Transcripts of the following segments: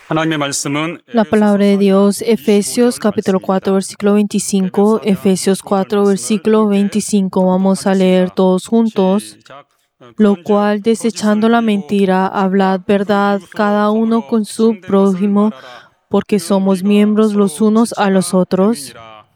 하나님의 말씀은 La palabra de Dios, Efesios capítulo 4, versículo 25, Efesios 4, versículo 25. Vamos a leer todos juntos. Lo cual, desechando la mentira, hablad verdad cada uno con su prójimo, porque somos miembros los unos a los otros.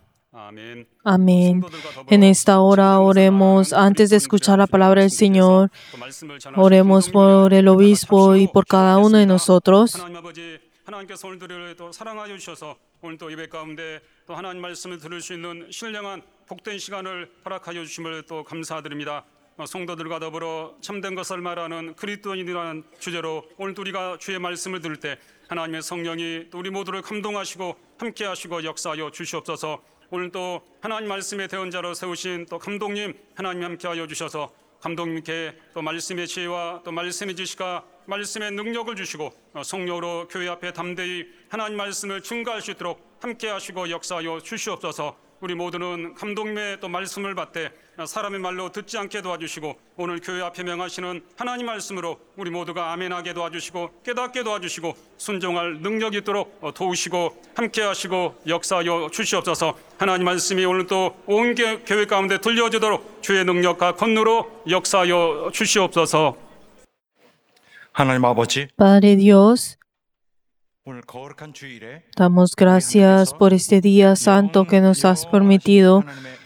Amén. En esta hora oremos, antes de escuchar la palabra del Señor, oremos por el obispo y por cada uno de nosotros. 하나님께서 오늘도 또 사랑하여 주셔서 오늘 또 예배 가운데 또 하나님 말씀을 들을 수 있는 신령한 복된 시간을 허락하여 주심을 또 감사드립니다. 성도들과 더불어 참된 것을 말하는 그리스도인이라는 주제로 오늘도 우리가 주의 말씀을 들을 때 하나님의 성령이 또 우리 모두를 감동하시고 함께하시고 역사하여 주시옵소서. 오늘 또 하나님 말씀의 대언자로 세우신 또 감독님 하나님 함께하여 주셔서 감독님께 또 말씀의 지혜와 또 말씀의 지식과 말씀의 능력을 주시고 성령으로 교회 앞에 담대히 하나님 말씀을 증거할 수 있도록 함께 하시고 역사하여 주시옵소서. 우리 모두는 감독님의 또 말씀을 받되 사람의 말로 듣지 않게 도와주시고 오늘 교회 앞에 명하시는 하나님 말씀으로 우리 모두가 아멘하게 도와주시고 깨닫게 도와주시고 순종할 능력이 있도록 도우시고 함께 하시고 역사하여 주시옵소서. 하나님 말씀이 오늘 또 온 교회 가운데 들려지도록 주의 능력과 권능으로 역사하여 주시옵소서. 하나님 아버지, Padre Dios, 오늘 거룩한 주일에 damos gracias por este día santo que nos has permitido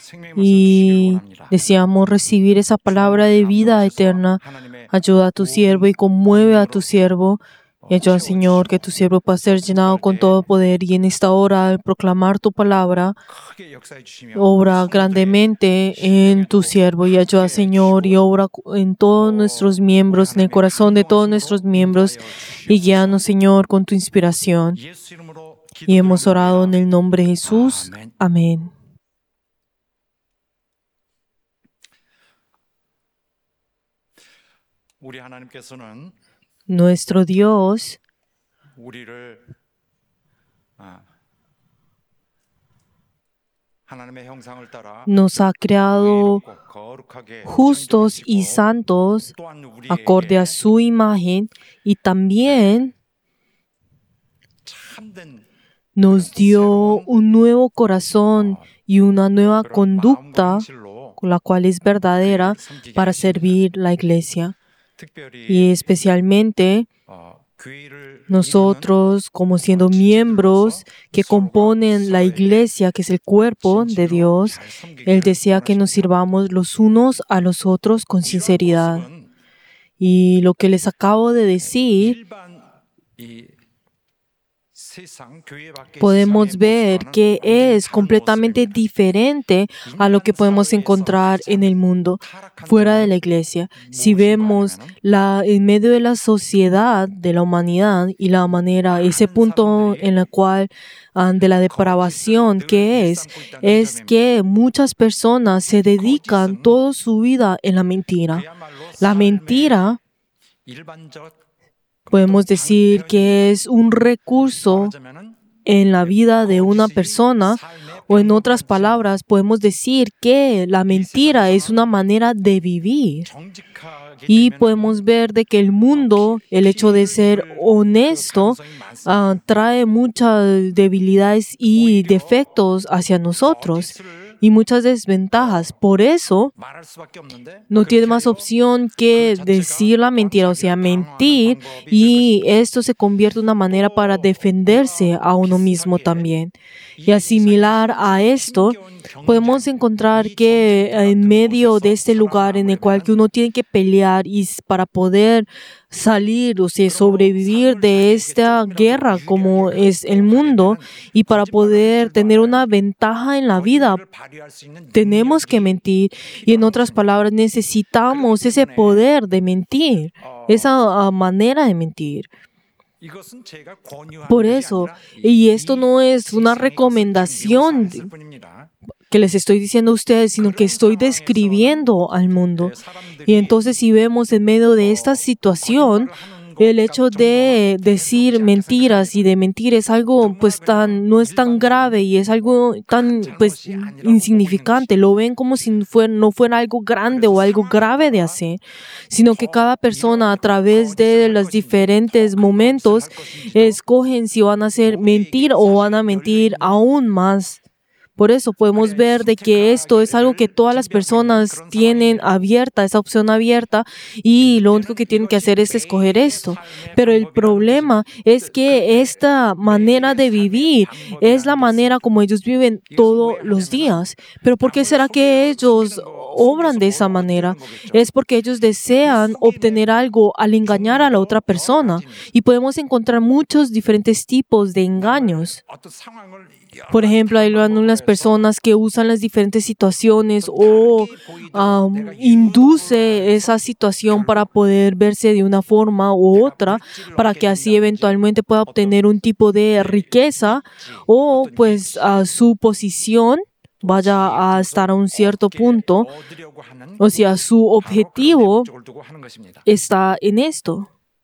y deseamos recibir esa palabra de vida eterna. Ayuda a tu siervo y conmueve a tu siervo. Y ayuda, Señor, que tu siervo pueda ser llenado con todo poder. Y en esta hora, al proclamar tu palabra, obra grandemente en tu siervo. Y ayuda, Señor, y obra en todos nuestros miembros, en el corazón de todos nuestros miembros. Y guíanos, Señor, con tu inspiración. Y hemos orado en el nombre de Jesús. Amén. 우리 하나님께서는 Nuestro Dios 우리를 하나님의 형상을 따라 nos ha creado 거룩하게 justos y santos acorde a su imagen y también 참된 nos dio un nuevo corazón y una nueva conducta, la cual es verdadera para servir la iglesia. Y especialmente nosotros, como siendo miembros que componen la iglesia, que es el cuerpo de Dios, Él desea que nos sirvamos los unos a los otros con sinceridad. Y lo que les acabo de decir, podemos ver que es completamente diferente a lo que podemos encontrar en el mundo, fuera de la iglesia. Si vemos en medio de la sociedad, de la humanidad y la manera, ese punto en el cual de la depravación que es que muchas personas se dedican toda su vida en la mentira. La mentira, podemos decir que es un recurso en la vida de una persona, o en otras palabras, podemos decir que la mentira es una manera de vivir. Y podemos ver de que el mundo, el hecho de ser honesto, trae muchas debilidades y defectos hacia nosotros y muchas desventajas. Por eso, no tiene más opción que decir la mentira, o sea, mentir, y esto se convierte en una manera para defenderse a uno mismo también. Y asimilar a esto, podemos encontrar que en medio de este lugar en el cual que uno tiene que pelear y para poder salir, o sea, sobrevivir de esta guerra como es el mundo, y para poder tener una ventaja en la vida, tenemos que mentir. Y en otras palabras, necesitamos ese poder de mentir, esa manera de mentir. Por eso, y esto no es una recomendación que les estoy diciendo a ustedes, sino que estoy describiendo al mundo. Y entonces, si vemos en medio de esta situación, el hecho de decir mentiras y de mentir es algo pues no es tan grave y es algo tan pues insignificante. Lo ven como si no fuera algo grande o algo grave de hacer, sino que cada persona a través de los diferentes momentos escogen si van a hacer mentir o van a mentir aún más. Por eso podemos ver de que esto es algo que todas las personas tienen abierta, esa opción abierta, y lo único que tienen que hacer es escoger esto. Pero el problema es que esta manera de vivir es la manera como ellos viven todos los días. Pero ¿por qué será que ellos obran de esa manera? Es porque ellos desean obtener algo al engañar a la otra persona. Y podemos encontrar muchos diferentes tipos de engaños. Por ejemplo, hay unas personas que usan las diferentes situaciones o induce esa situación para poder verse de una forma u otra, para que así eventualmente pueda obtener un tipo de riqueza o pues su posición vaya a estar a un cierto punto. O sea, su objetivo está en esto.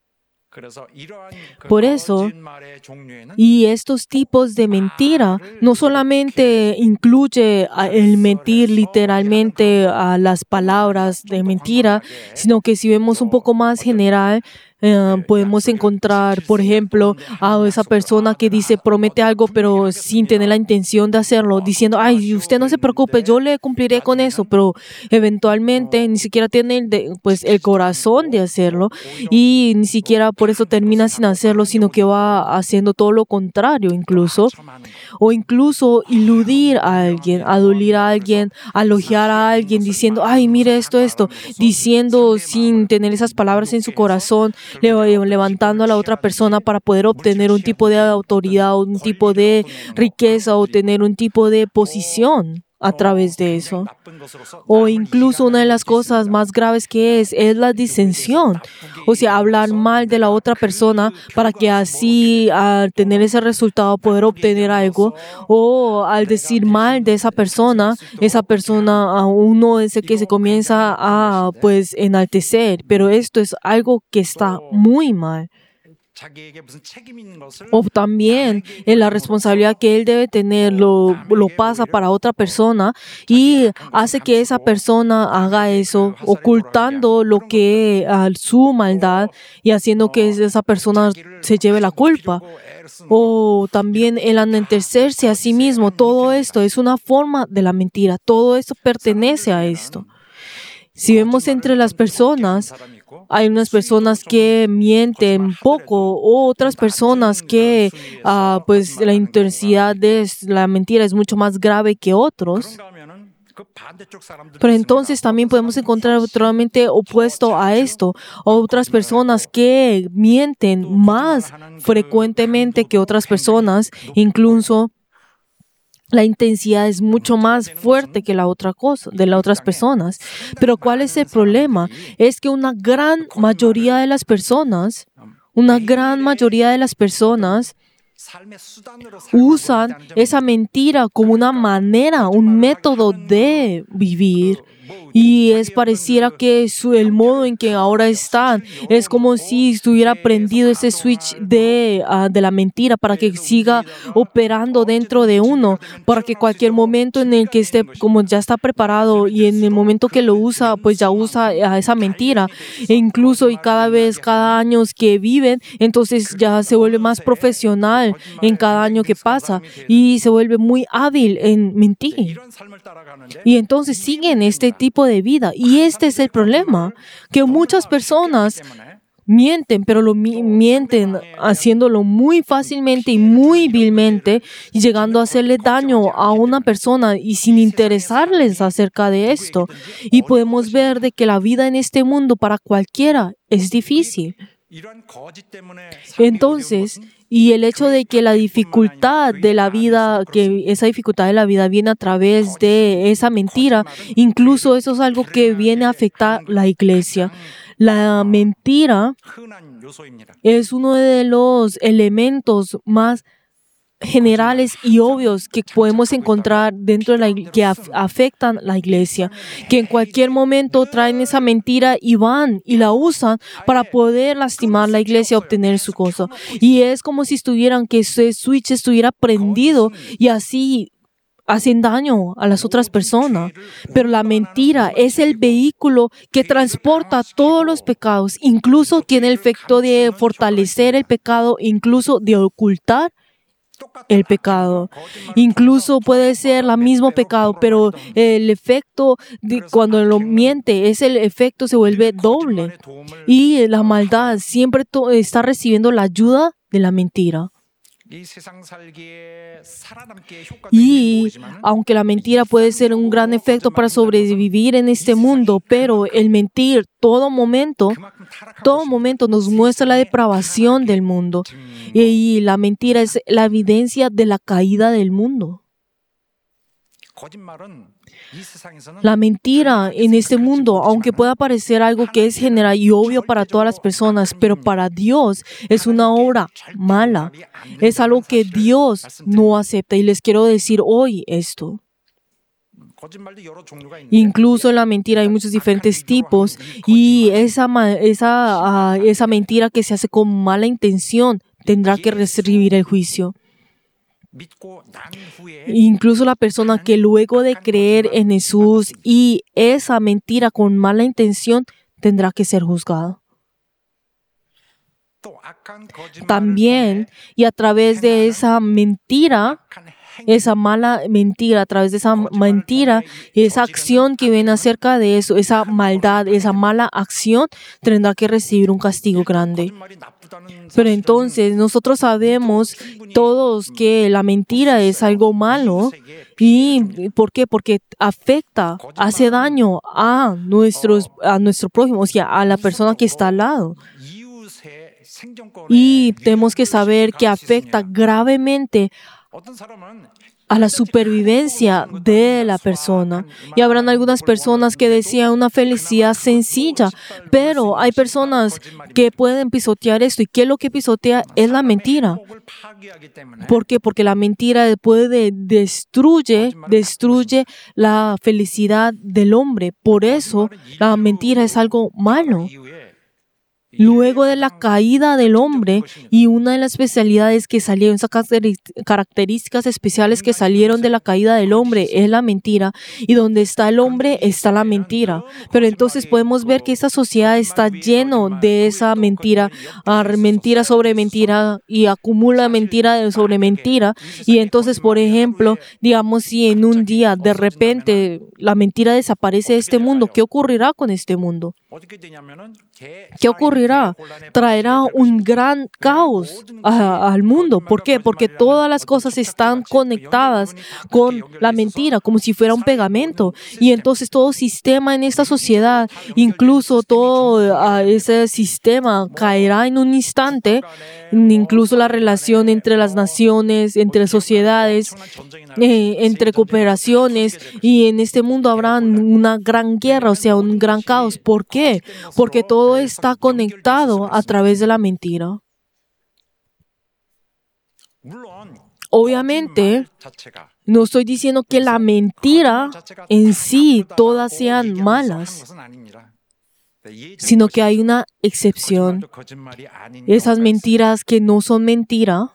Por eso, y estos tipos de mentira no solamente incluye el mentir literalmente a las palabras de mentira, sino que si vemos un poco más general, podemos encontrar, por ejemplo, a esa persona que dice, promete algo, pero sin tener la intención de hacerlo, diciendo, ay, usted no se preocupe, yo le cumpliré con eso, pero eventualmente ni siquiera tiene el corazón de hacerlo y ni siquiera por eso termina sin hacerlo, sino que va haciendo todo lo contrario incluso. O incluso iludir a alguien, adulir a alguien, elogiar a alguien diciendo, ay, mire esto, diciendo sin tener esas palabras en su corazón, levantando a la otra persona para poder obtener un tipo de autoridad, un tipo de riqueza o tener un tipo de posición a través de eso. O incluso una de las cosas más graves que es la disensión. O sea, hablar mal de la otra persona para que así al tener ese resultado poder obtener algo. O al decir mal de esa persona a uno es el que se comienza a pues enaltecer. Pero esto es algo que está muy mal. O también en la responsabilidad que él debe tener lo pasa para otra persona y hace que esa persona haga eso, ocultando lo que su maldad y haciendo que esa persona se lleve la culpa. O también el enaltecerse a sí mismo. Todo esto es una forma de la mentira. Todo esto pertenece a esto. Si vemos entre las personas, hay unas personas que mienten poco o otras personas que pues la intensidad de la mentira es mucho más grave que otros. Pero entonces también podemos encontrar totalmente opuesto a esto, otras personas que mienten más frecuentemente que otras personas, incluso la intensidad es mucho más fuerte que la otra cosa, de las otras personas. Pero ¿cuál es el problema? Es que una gran mayoría de las personas usan esa mentira como una manera, un método de vivir. Y pareciera que el modo en que ahora están es como si estuviera prendido ese switch de la mentira para que siga operando dentro de uno, para que cualquier momento en el que esté, como ya está preparado y en el momento que lo usa, pues ya usa esa mentira. E incluso y cada año que viven, entonces ya se vuelve más profesional en cada año que pasa y se vuelve muy hábil en mentir. Y entonces siguen este tipo de vida. Y este es el problema, que muchas personas mienten, pero mienten haciéndolo muy fácilmente y muy vilmente y llegando a hacerle daño a una persona y sin interesarles acerca de esto. Y podemos ver de que la vida en este mundo para cualquiera es difícil. Entonces, y el hecho de que la dificultad de la vida, que esa dificultad de la vida viene a través de esa mentira, incluso eso es algo que viene a afectar la iglesia. La mentira es uno de los elementos más generales y obvios que podemos encontrar dentro de que afectan la iglesia, que en cualquier momento traen esa mentira y van y la usan para poder lastimar la iglesia, obtener su cosa. Y es como si estuvieran, que ese switch estuviera prendido y así hacen daño a las otras personas. Pero la mentira es el vehículo que transporta todos los pecados, incluso tiene el efecto de fortalecer el pecado, incluso de ocultar el pecado. Incluso puede ser el mismo pecado, pero el efecto de cuando lo miente, el efecto se vuelve doble. Y la maldad siempre está recibiendo la ayuda de la mentira. Y aunque la mentira puede ser un gran efecto para sobrevivir en este mundo, pero el mentir todo momento nos muestra la depravación del mundo. Y la mentira es la evidencia de la caída del mundo. La mentira en este mundo, aunque pueda parecer algo que es general y obvio para todas las personas, pero para Dios es una obra mala. Es algo que Dios no acepta. Y les quiero decir hoy esto. Incluso en la mentira hay muchos diferentes tipos, y esa mentira que se hace con mala intención tendrá que recibir el juicio. Incluso la persona que luego de creer en Jesús y esa mentira con mala intención tendrá que ser juzgada. También, y a través de esa mentira, esa mala mentira, a través de esa mentira, esa acción que viene acerca de eso, esa maldad, esa mala acción, tendrá que recibir un castigo grande. Pero entonces nosotros sabemos todos que la mentira es algo malo. ¿Y por qué? Porque afecta, hace daño a nuestro prójimo, o sea, a la persona que está al lado. Y tenemos que saber que afecta gravemente a la supervivencia de la persona. Y habrán algunas personas que desean una felicidad sencilla, pero hay personas que pueden pisotear esto. ¿Y qué es lo que pisotea? Es la mentira. ¿Por qué? Porque la mentira destruye la felicidad del hombre. Por eso la mentira es algo malo. Luego de la caída del hombre, y una de las especialidades que salieron, esas características especiales que salieron de la caída del hombre, es la mentira. Y donde está el hombre, está la mentira. Pero entonces podemos ver que esta sociedad está lleno de esa mentira, mentira sobre mentira, y acumula mentira sobre mentira. Y entonces, por ejemplo, digamos, si en un día de repente la mentira desaparece de este mundo, ¿qué ocurrirá con este mundo? ¿Qué ocurrirá? Traerá un gran caos al mundo. ¿Por qué? Porque todas las cosas están conectadas con la mentira, como si fuera un pegamento. Y entonces todo sistema en esta sociedad, incluso todo ese sistema caerá en un instante. Incluso la relación entre las naciones, entre sociedades, entre cooperaciones, y en este mundo habrá una gran guerra, o sea, un gran caos. ¿Por qué? Porque todo está conectado a través de la mentira. Obviamente, no estoy diciendo que la mentira en sí todas sean malas, sino que hay una excepción. Esas mentiras que no son mentira,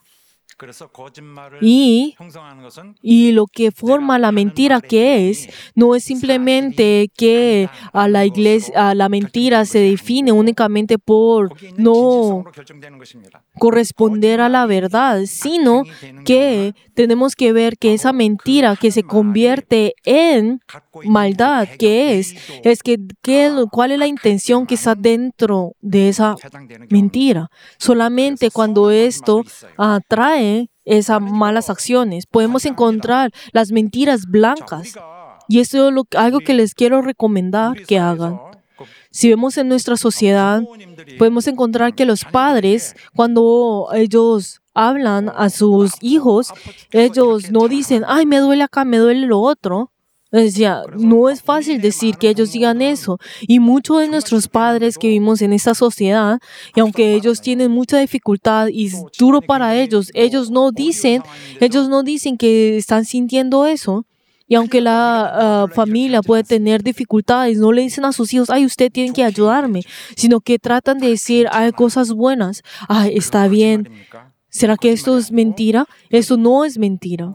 y lo que forma la mentira no es simplemente que la mentira se define únicamente por no corresponder a la verdad, sino que tenemos que ver que esa mentira que se convierte en maldad, ¿cuál es la intención que está dentro de esa mentira? Solamente cuando esto atrae esas malas acciones, podemos encontrar las mentiras blancas. Y esto es algo que les quiero recomendar que hagan. Si vemos en nuestra sociedad, podemos encontrar que los padres, cuando ellos hablan a sus hijos, ellos no dicen, ay, me duele acá, me duele lo otro. Decía, no es fácil decir que ellos digan eso. Y muchos de nuestros padres que vivimos en esta sociedad, y aunque ellos tienen mucha dificultad y es duro para ellos no dicen que están sintiendo eso. Y aunque la familia puede tener dificultades, no le dicen a sus hijos, ay, usted tiene que ayudarme, sino que tratan de decir, hay cosas buenas, ay, está bien. ¿Será que esto es mentira? Eso no es mentira,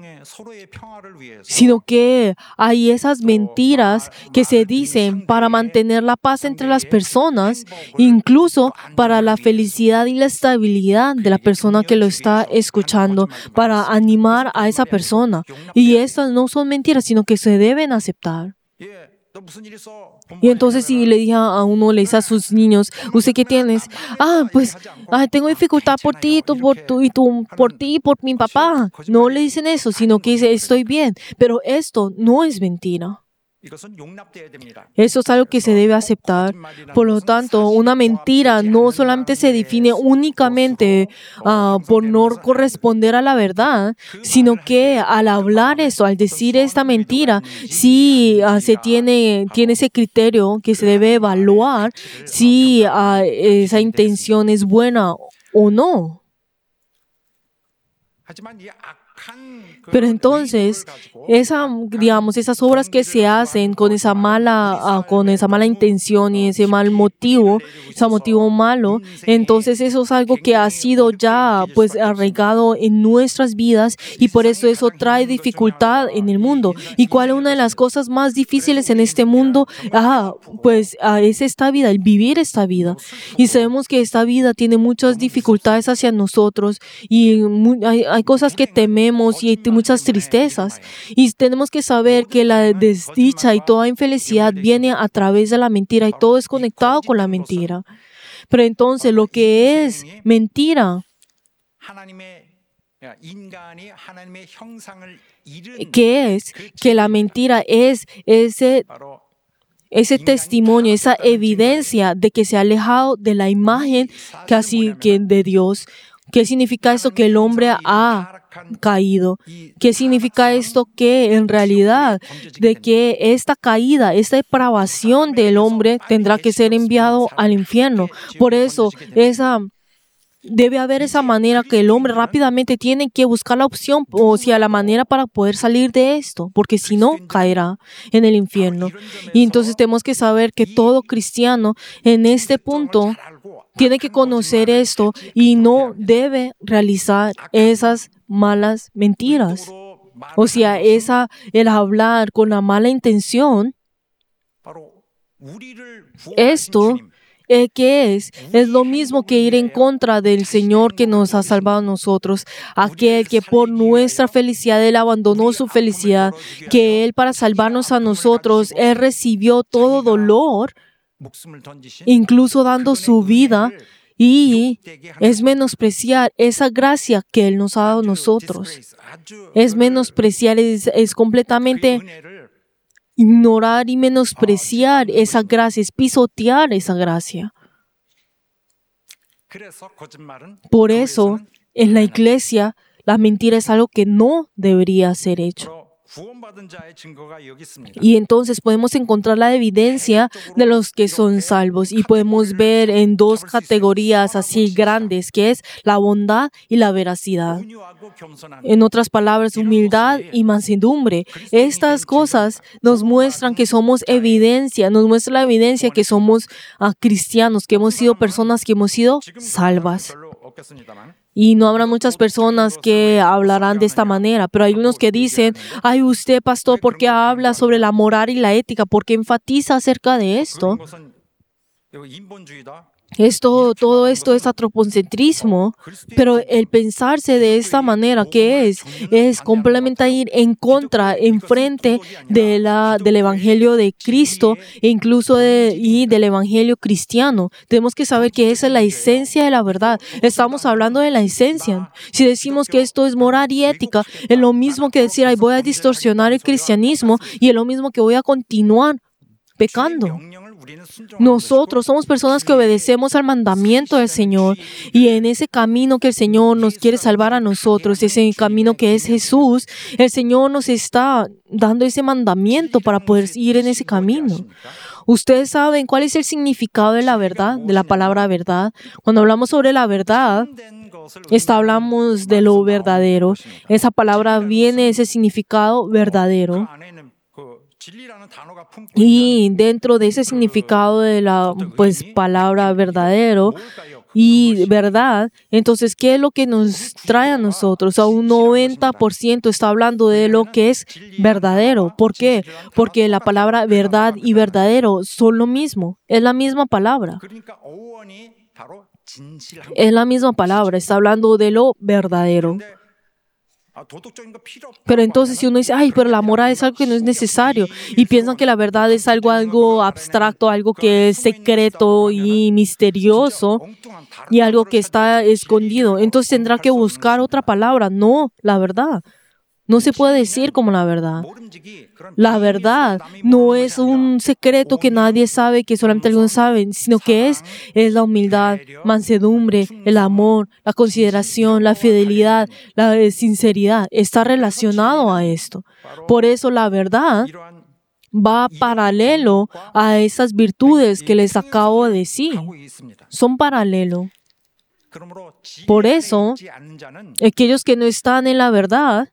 sino que hay esas mentiras que se dicen para mantener la paz entre las personas, incluso para la felicidad y la estabilidad de la persona que lo está escuchando, para animar a esa persona. Y estas no son mentiras, sino que se deben aceptar. Y entonces si le dice a sus niños, ¿usted qué tienes? Tengo dificultad por ti, por ti y por mi papá. No le dicen eso, sino que dice, estoy bien. Pero esto no es mentira. Eso es algo que se debe aceptar. Por lo tanto, una mentira no solamente se define únicamente por no corresponder a la verdad, sino que al hablar eso, al decir esta mentira, sí se tiene ese criterio que se debe evaluar si esa intención es buena o no. Pero entonces, esas obras que se hacen con esa mala intención y ese mal motivo, ese motivo malo, entonces eso es algo que ha sido ya arraigado en nuestras vidas y por eso trae dificultad en el mundo. ¿Y cuál es una de las cosas más difíciles en este mundo? Es esta vida, el vivir esta vida. Y sabemos que esta vida tiene muchas dificultades hacia nosotros y hay cosas que tememos y hay muchas tristezas. Y tenemos que saber que la desdicha y toda infelicidad viene a través de la mentira y todo es conectado con la mentira. Pero entonces lo que es mentira, ¿qué es? Que la mentira es ese testimonio, esa evidencia de que se ha alejado de la imagen que de Dios. ¿Qué significa esto? Que el hombre ha caído. ¿Qué significa esto? Que en realidad de que esta caída, esta depravación del hombre tendrá que ser enviado al infierno. Por eso debe haber esa manera que el hombre rápidamente tiene que buscar la opción, o sea, la manera para poder salir de esto, porque si no, caerá en el infierno. Y entonces tenemos que saber que todo cristiano en este punto tiene que conocer esto y no debe realizar esas malas mentiras. O sea, el hablar con la mala intención, esto ¿qué es? Es lo mismo que ir en contra del Señor que nos ha salvado a nosotros, aquel que por nuestra felicidad Él abandonó su felicidad, que Él para salvarnos a nosotros, Él recibió todo dolor, incluso dando su vida, y es menospreciar esa gracia que Él nos ha dado a nosotros. Es menospreciar, es completamente ignorar y menospreciar esa gracia, es pisotear esa gracia. Por eso, en la iglesia, la mentira es algo que no debería ser hecho. Y entonces podemos encontrar la evidencia de los que son salvos y podemos ver en dos categorías así grandes, que es la bondad y la veracidad. En otras palabras, humildad y mansedumbre. Estas cosas nos muestran que somos evidencia, nos muestra la evidencia que somos cristianos, que hemos sido personas que hemos sido salvas. Y no habrá muchas personas que hablarán de esta manera, pero hay unos que dicen, ay, usted, pastor, ¿por qué habla sobre la moral y la ética? ¿Por qué enfatiza acerca de esto? Todo esto es antropocentrismo, pero el pensarse de esta manera, ¿qué es? Es completamente ir en contra, en frente del Evangelio de Cristo e incluso del Evangelio cristiano. Tenemos que saber que esa es la esencia de la verdad. Estamos hablando de la esencia. Si decimos que esto es moral y ética, es lo mismo que decir, ay, voy a distorsionar el cristianismo y es lo mismo que voy a continuar pecando. Nosotros somos personas que obedecemos al mandamiento del Señor, y en ese camino que el Señor nos quiere salvar a nosotros, ese camino que es Jesús, el Señor nos está dando ese mandamiento para poder ir en ese camino. Ustedes saben cuál es el significado de la verdad, de la palabra verdad. Cuando hablamos sobre la verdad, hablamos de lo verdadero. Esa palabra viene de ese significado verdadero. Y dentro de ese significado de la palabra verdadero y verdad, entonces, ¿qué es lo que nos trae a nosotros? A un 90% está hablando de lo que es verdadero. ¿Por qué? Porque la palabra verdad y verdadero son lo mismo. Es la misma palabra. Es la misma palabra. Está hablando de lo verdadero. Pero entonces si uno dice, pero la moral es algo que no es necesario, y piensan que la verdad es algo abstracto, algo que es secreto y misterioso y algo que está escondido, entonces tendrá que buscar otra palabra. No, la verdad no se puede decir como la verdad. La verdad no es un secreto que nadie sabe, que solamente algunos saben, sino que es la humildad, mansedumbre, el amor, la consideración, la fidelidad, la sinceridad. Está relacionado a esto. Por eso la verdad va paralelo a esas virtudes que les acabo de decir. Son paralelo. Por eso, aquellos que no están en la verdad,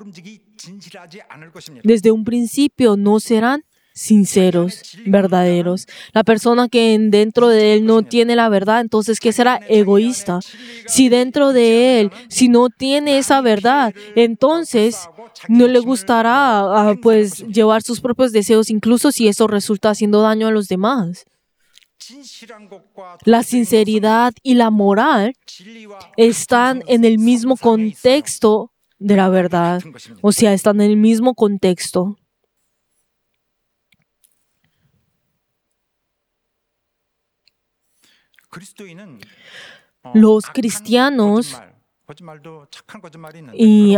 desde un principio no serán sinceros, verdaderos. La persona que dentro de él no tiene la verdad, entonces, ¿qué será? Egoísta. Si dentro de él, si no tiene esa verdad, entonces no le gustará llevar sus propios deseos, incluso si eso resulta haciendo daño a los demás. La sinceridad y la moral están en el mismo contexto de la verdad, o sea, están en el mismo contexto. Los cristianos y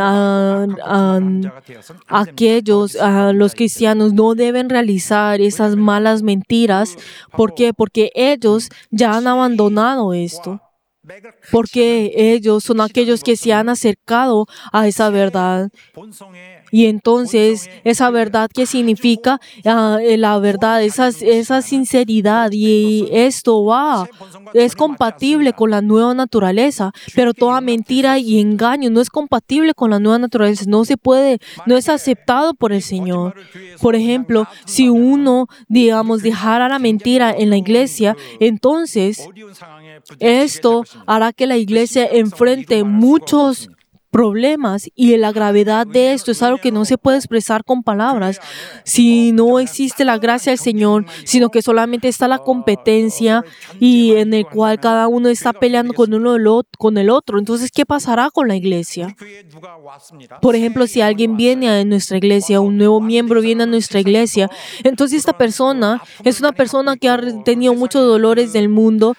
los cristianos no deben realizar esas malas mentiras. ¿Por qué? Porque ellos ya han abandonado esto. Porque ellos son aquellos que se han acercado a esa verdad. Y entonces, esa verdad, ¿qué significa? La verdad, esa sinceridad, y esto es compatible con la nueva naturaleza, pero toda mentira y engaño no es compatible con la nueva naturaleza, no se puede, no es aceptado por el Señor. Por ejemplo, si uno, dejara la mentira en la iglesia, entonces esto hará que la iglesia enfrente muchos problemas, y la gravedad de esto es algo que no se puede expresar con palabras. Si no existe la gracia del Señor, sino que solamente está la competencia, y en el cual cada uno está peleando con el otro, entonces, ¿qué pasará con la iglesia? Por ejemplo, si alguien viene a nuestra iglesia, un nuevo miembro viene a nuestra iglesia, entonces esta persona es una persona que ha tenido muchos dolores del mundo,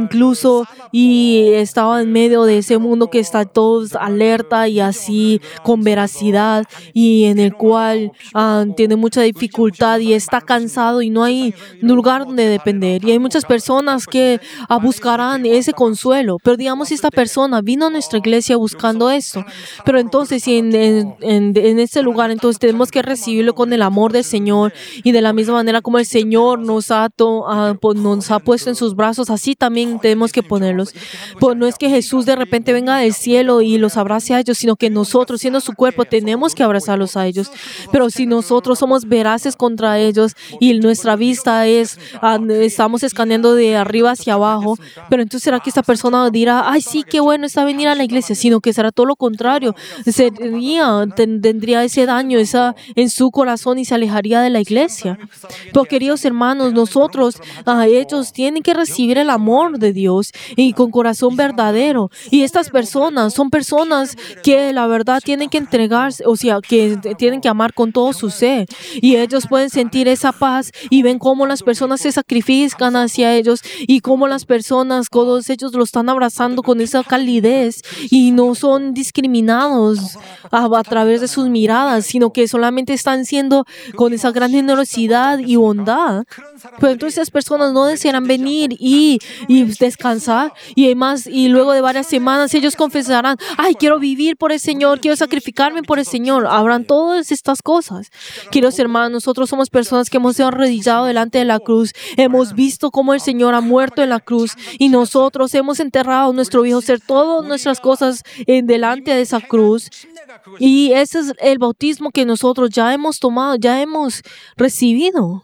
y estaba en medio de ese mundo que está todos alerta y así con veracidad, y en el cual tiene mucha dificultad y está cansado y no hay lugar donde depender, y hay muchas personas que buscarán ese consuelo. Pero si esta persona vino a nuestra iglesia buscando esto, pero entonces si en este lugar, entonces tenemos que recibirlo con el amor del Señor, y de la misma manera como el Señor nos ha puesto en sus brazos, así también tenemos que ponerlos. Pues no es que Jesús de repente venga del cielo y los abrace a ellos, sino que nosotros, siendo su cuerpo, tenemos que abrazarlos a ellos. Pero si nosotros somos veraces contra ellos y nuestra vista estamos escaneando de arriba hacia abajo, pero entonces será que esta persona dirá, ay, sí, qué bueno está venir a la iglesia, sino que será todo lo contrario. Tendría ese daño en su corazón y se alejaría de la iglesia. Pero queridos hermanos, ellos tienen que recibir el amor de Dios y con corazón verdadero. Y estas personas son personas que la verdad tienen que entregarse, o sea, que tienen que amar con todo su ser. Y ellos pueden sentir esa paz y ven cómo las personas se sacrifican hacia ellos y cómo las personas, todos ellos lo están abrazando con esa calidez y no son discriminados a través de sus miradas, sino que solamente están siendo con esa gran generosidad y bondad. Pero entonces las personas no desearán venir y descansar. Y además, y luego de varias semanas ellos confesarán, ay, quiero vivir por el Señor, quiero sacrificarme por el Señor. Habrán todas estas cosas. Queridos hermanos, nosotros somos personas que hemos sido arrodillado delante de la cruz. Hemos visto cómo el Señor ha muerto en la cruz y nosotros hemos enterrado nuestro viejo ser, todas nuestras cosas delante de esa cruz. Y ese es el bautismo que nosotros ya hemos tomado, ya hemos recibido.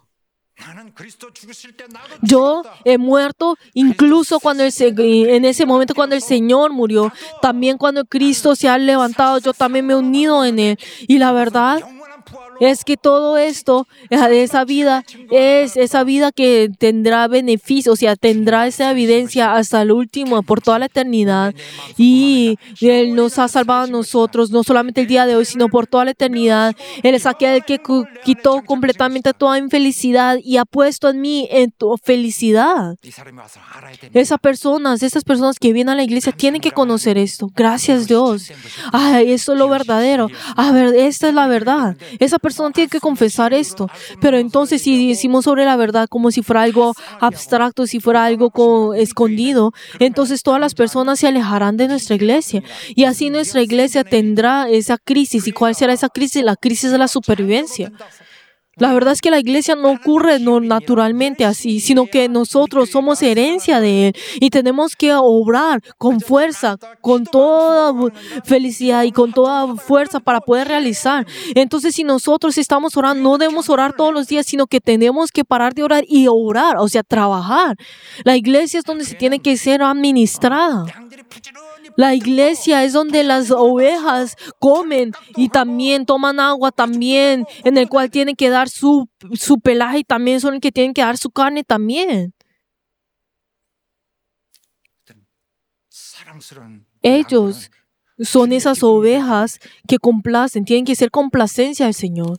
Yo he muerto incluso en ese momento cuando el Señor murió. También cuando Cristo se ha levantado, yo también me he unido en Él. Y la verdad es que todo esto, esa vida, es esa vida que tendrá beneficio, o sea, tendrá esa evidencia hasta el último, por toda la eternidad. Y Él nos ha salvado a nosotros, no solamente el día de hoy, sino por toda la eternidad. Él es aquel que quitó completamente toda infelicidad y ha puesto en mí en tu felicidad. Esas personas que vienen a la iglesia tienen que conocer esto. Gracias, Dios. Eso es lo verdadero. Esta es la verdad. Esa persona tiene que confesar esto. Pero entonces si decimos sobre la verdad como si fuera algo abstracto, si fuera algo escondido, entonces todas las personas se alejarán de nuestra iglesia. Y así nuestra iglesia tendrá esa crisis. ¿Y cuál será esa crisis? La crisis de la supervivencia. La verdad es que la iglesia no ocurre naturalmente así, sino que nosotros somos herencia de Él y tenemos que obrar con fuerza, con toda felicidad y con toda fuerza para poder realizar. Entonces, si nosotros estamos orando, no debemos orar todos los días, sino que tenemos que parar de orar y orar, o sea, trabajar. La iglesia es donde se tiene que ser administrada. La iglesia es donde las ovejas comen y también toman agua, también en el cual tienen que dar su pelaje y también son los que tienen que dar su carne también. Ellos son esas ovejas que complacen, tienen que ser complacencia al Señor.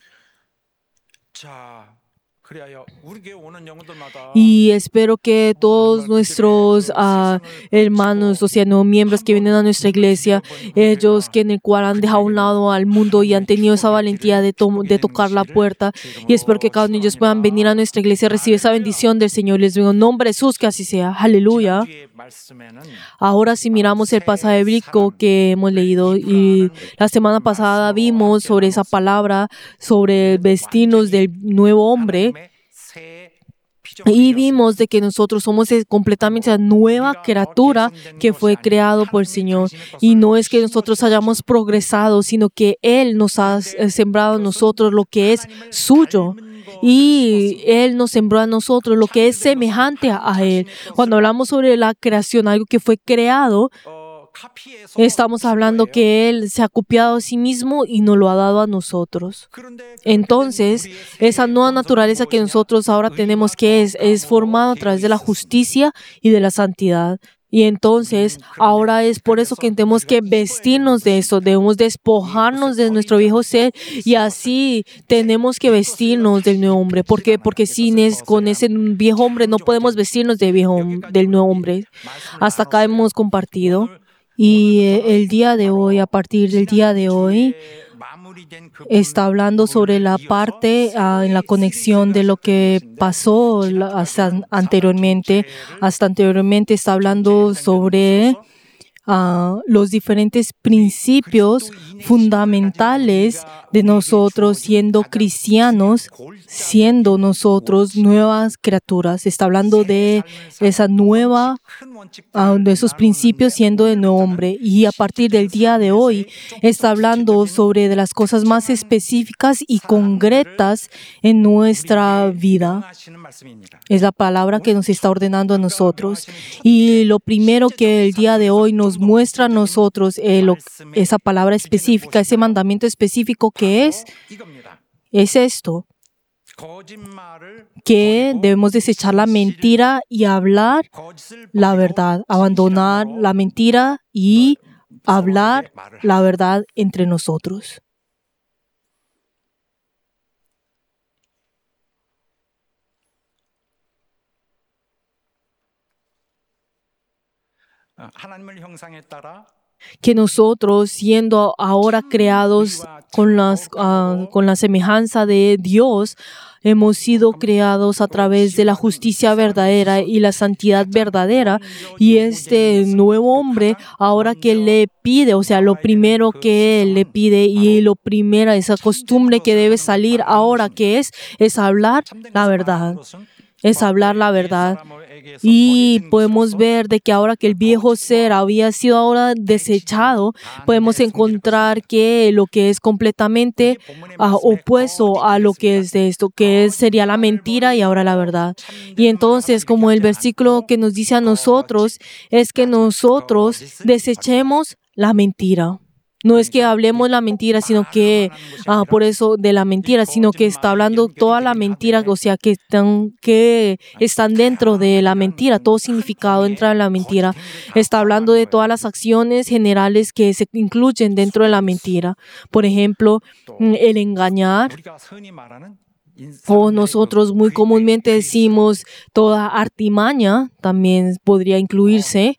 Y espero que todos nuestros hermanos, o sea, no miembros que vienen a nuestra iglesia, ellos que en el cual han dejado a un lado al mundo y han tenido esa valentía de tocar la puerta, y espero que cada uno de ellos puedan venir a nuestra iglesia y recibir esa bendición del Señor. Les digo en nombre de Jesús que así sea. Aleluya. Ahora si miramos el pasaje bíblico que hemos leído, y la semana pasada vimos sobre esa palabra, sobre vestirnos del nuevo hombre, y vimos de que nosotros somos completamente la nueva criatura que fue creado por el Señor. Y no es que nosotros hayamos progresado, sino que Él nos ha sembrado a nosotros lo que es suyo. Y Él nos sembró a nosotros lo que es semejante a Él. Cuando hablamos sobre la creación, algo que fue creado, estamos hablando que Él se ha copiado a sí mismo y nos lo ha dado a nosotros. Entonces, esa nueva naturaleza que nosotros ahora tenemos, que es formada a través de la justicia y de la santidad. Y entonces, ahora es por eso que tenemos que vestirnos de eso, debemos despojarnos de nuestro viejo ser y así tenemos que vestirnos del nuevo hombre. ¿Por qué? Porque con ese viejo hombre no podemos vestirnos del nuevo hombre. Hasta acá hemos compartido. Y el día de hoy, a partir del día de hoy, está hablando sobre la parte en la conexión de lo que pasó hasta anteriormente. Hasta anteriormente está hablando sobre los diferentes principios fundamentales de nosotros siendo cristianos, siendo nosotros nuevas criaturas. Está hablando de esa nueva, de esos principios siendo de nuevo hombre. Y a partir del día de hoy está hablando sobre de las cosas más específicas y concretas en nuestra vida. Es la palabra que nos está ordenando a nosotros. Y lo primero que el día de hoy nos muestra a nosotros, esa palabra específica, ese mandamiento específico que es esto, que debemos desechar la mentira y hablar la verdad, abandonar la mentira y hablar la verdad entre nosotros. Que nosotros, siendo ahora creados con la semejanza de Dios, hemos sido creados a través de la justicia verdadera y la santidad verdadera. Y este nuevo hombre, ahora que le pide, o sea, lo primero que él le pide y lo primero, esa costumbre que debe salir ahora, que es hablar la verdad. Es hablar la verdad. Y podemos ver de que ahora que el viejo ser había sido ahora desechado, podemos encontrar que lo que es completamente opuesto a lo que es de esto, que sería la mentira y ahora la verdad. Y entonces, como el versículo que nos dice a nosotros, es que nosotros desechemos la mentira. No es que hablemos la mentira, sino que por eso de la mentira, sino que está hablando toda la mentira, o sea, que están dentro de la mentira, todo significado entra en la mentira. Está hablando de todas las acciones generales que se incluyen dentro de la mentira. Por ejemplo, el engañar. O nosotros muy comúnmente decimos toda artimaña, también podría incluirse.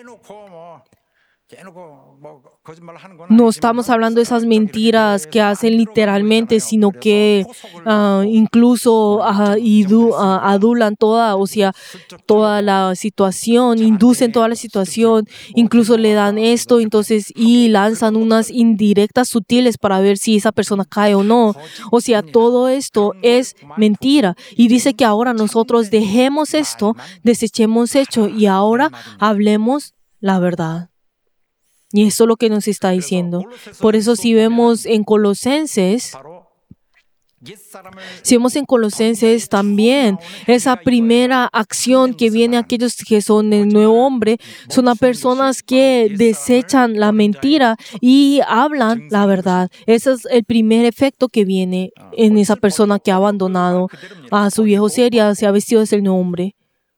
No estamos hablando de esas mentiras que hacen literalmente, sino que incluso adulan toda, o sea, toda la situación, inducen toda la situación, incluso le dan esto, entonces, y lanzan unas indirectas sutiles para ver si esa persona cae o no. O sea, todo esto es mentira. Y dice que ahora nosotros dejemos esto, desechemos esto y ahora hablemos la verdad. Y eso es lo que nos está diciendo. Por eso si vemos en Colosenses también, esa primera acción que viene a aquellos que son el nuevo hombre, son las personas que desechan la mentira y hablan la verdad. Ese es el primer efecto que viene en esa persona que ha abandonado a su viejo ser y se ha vestido de el nuevo hombre.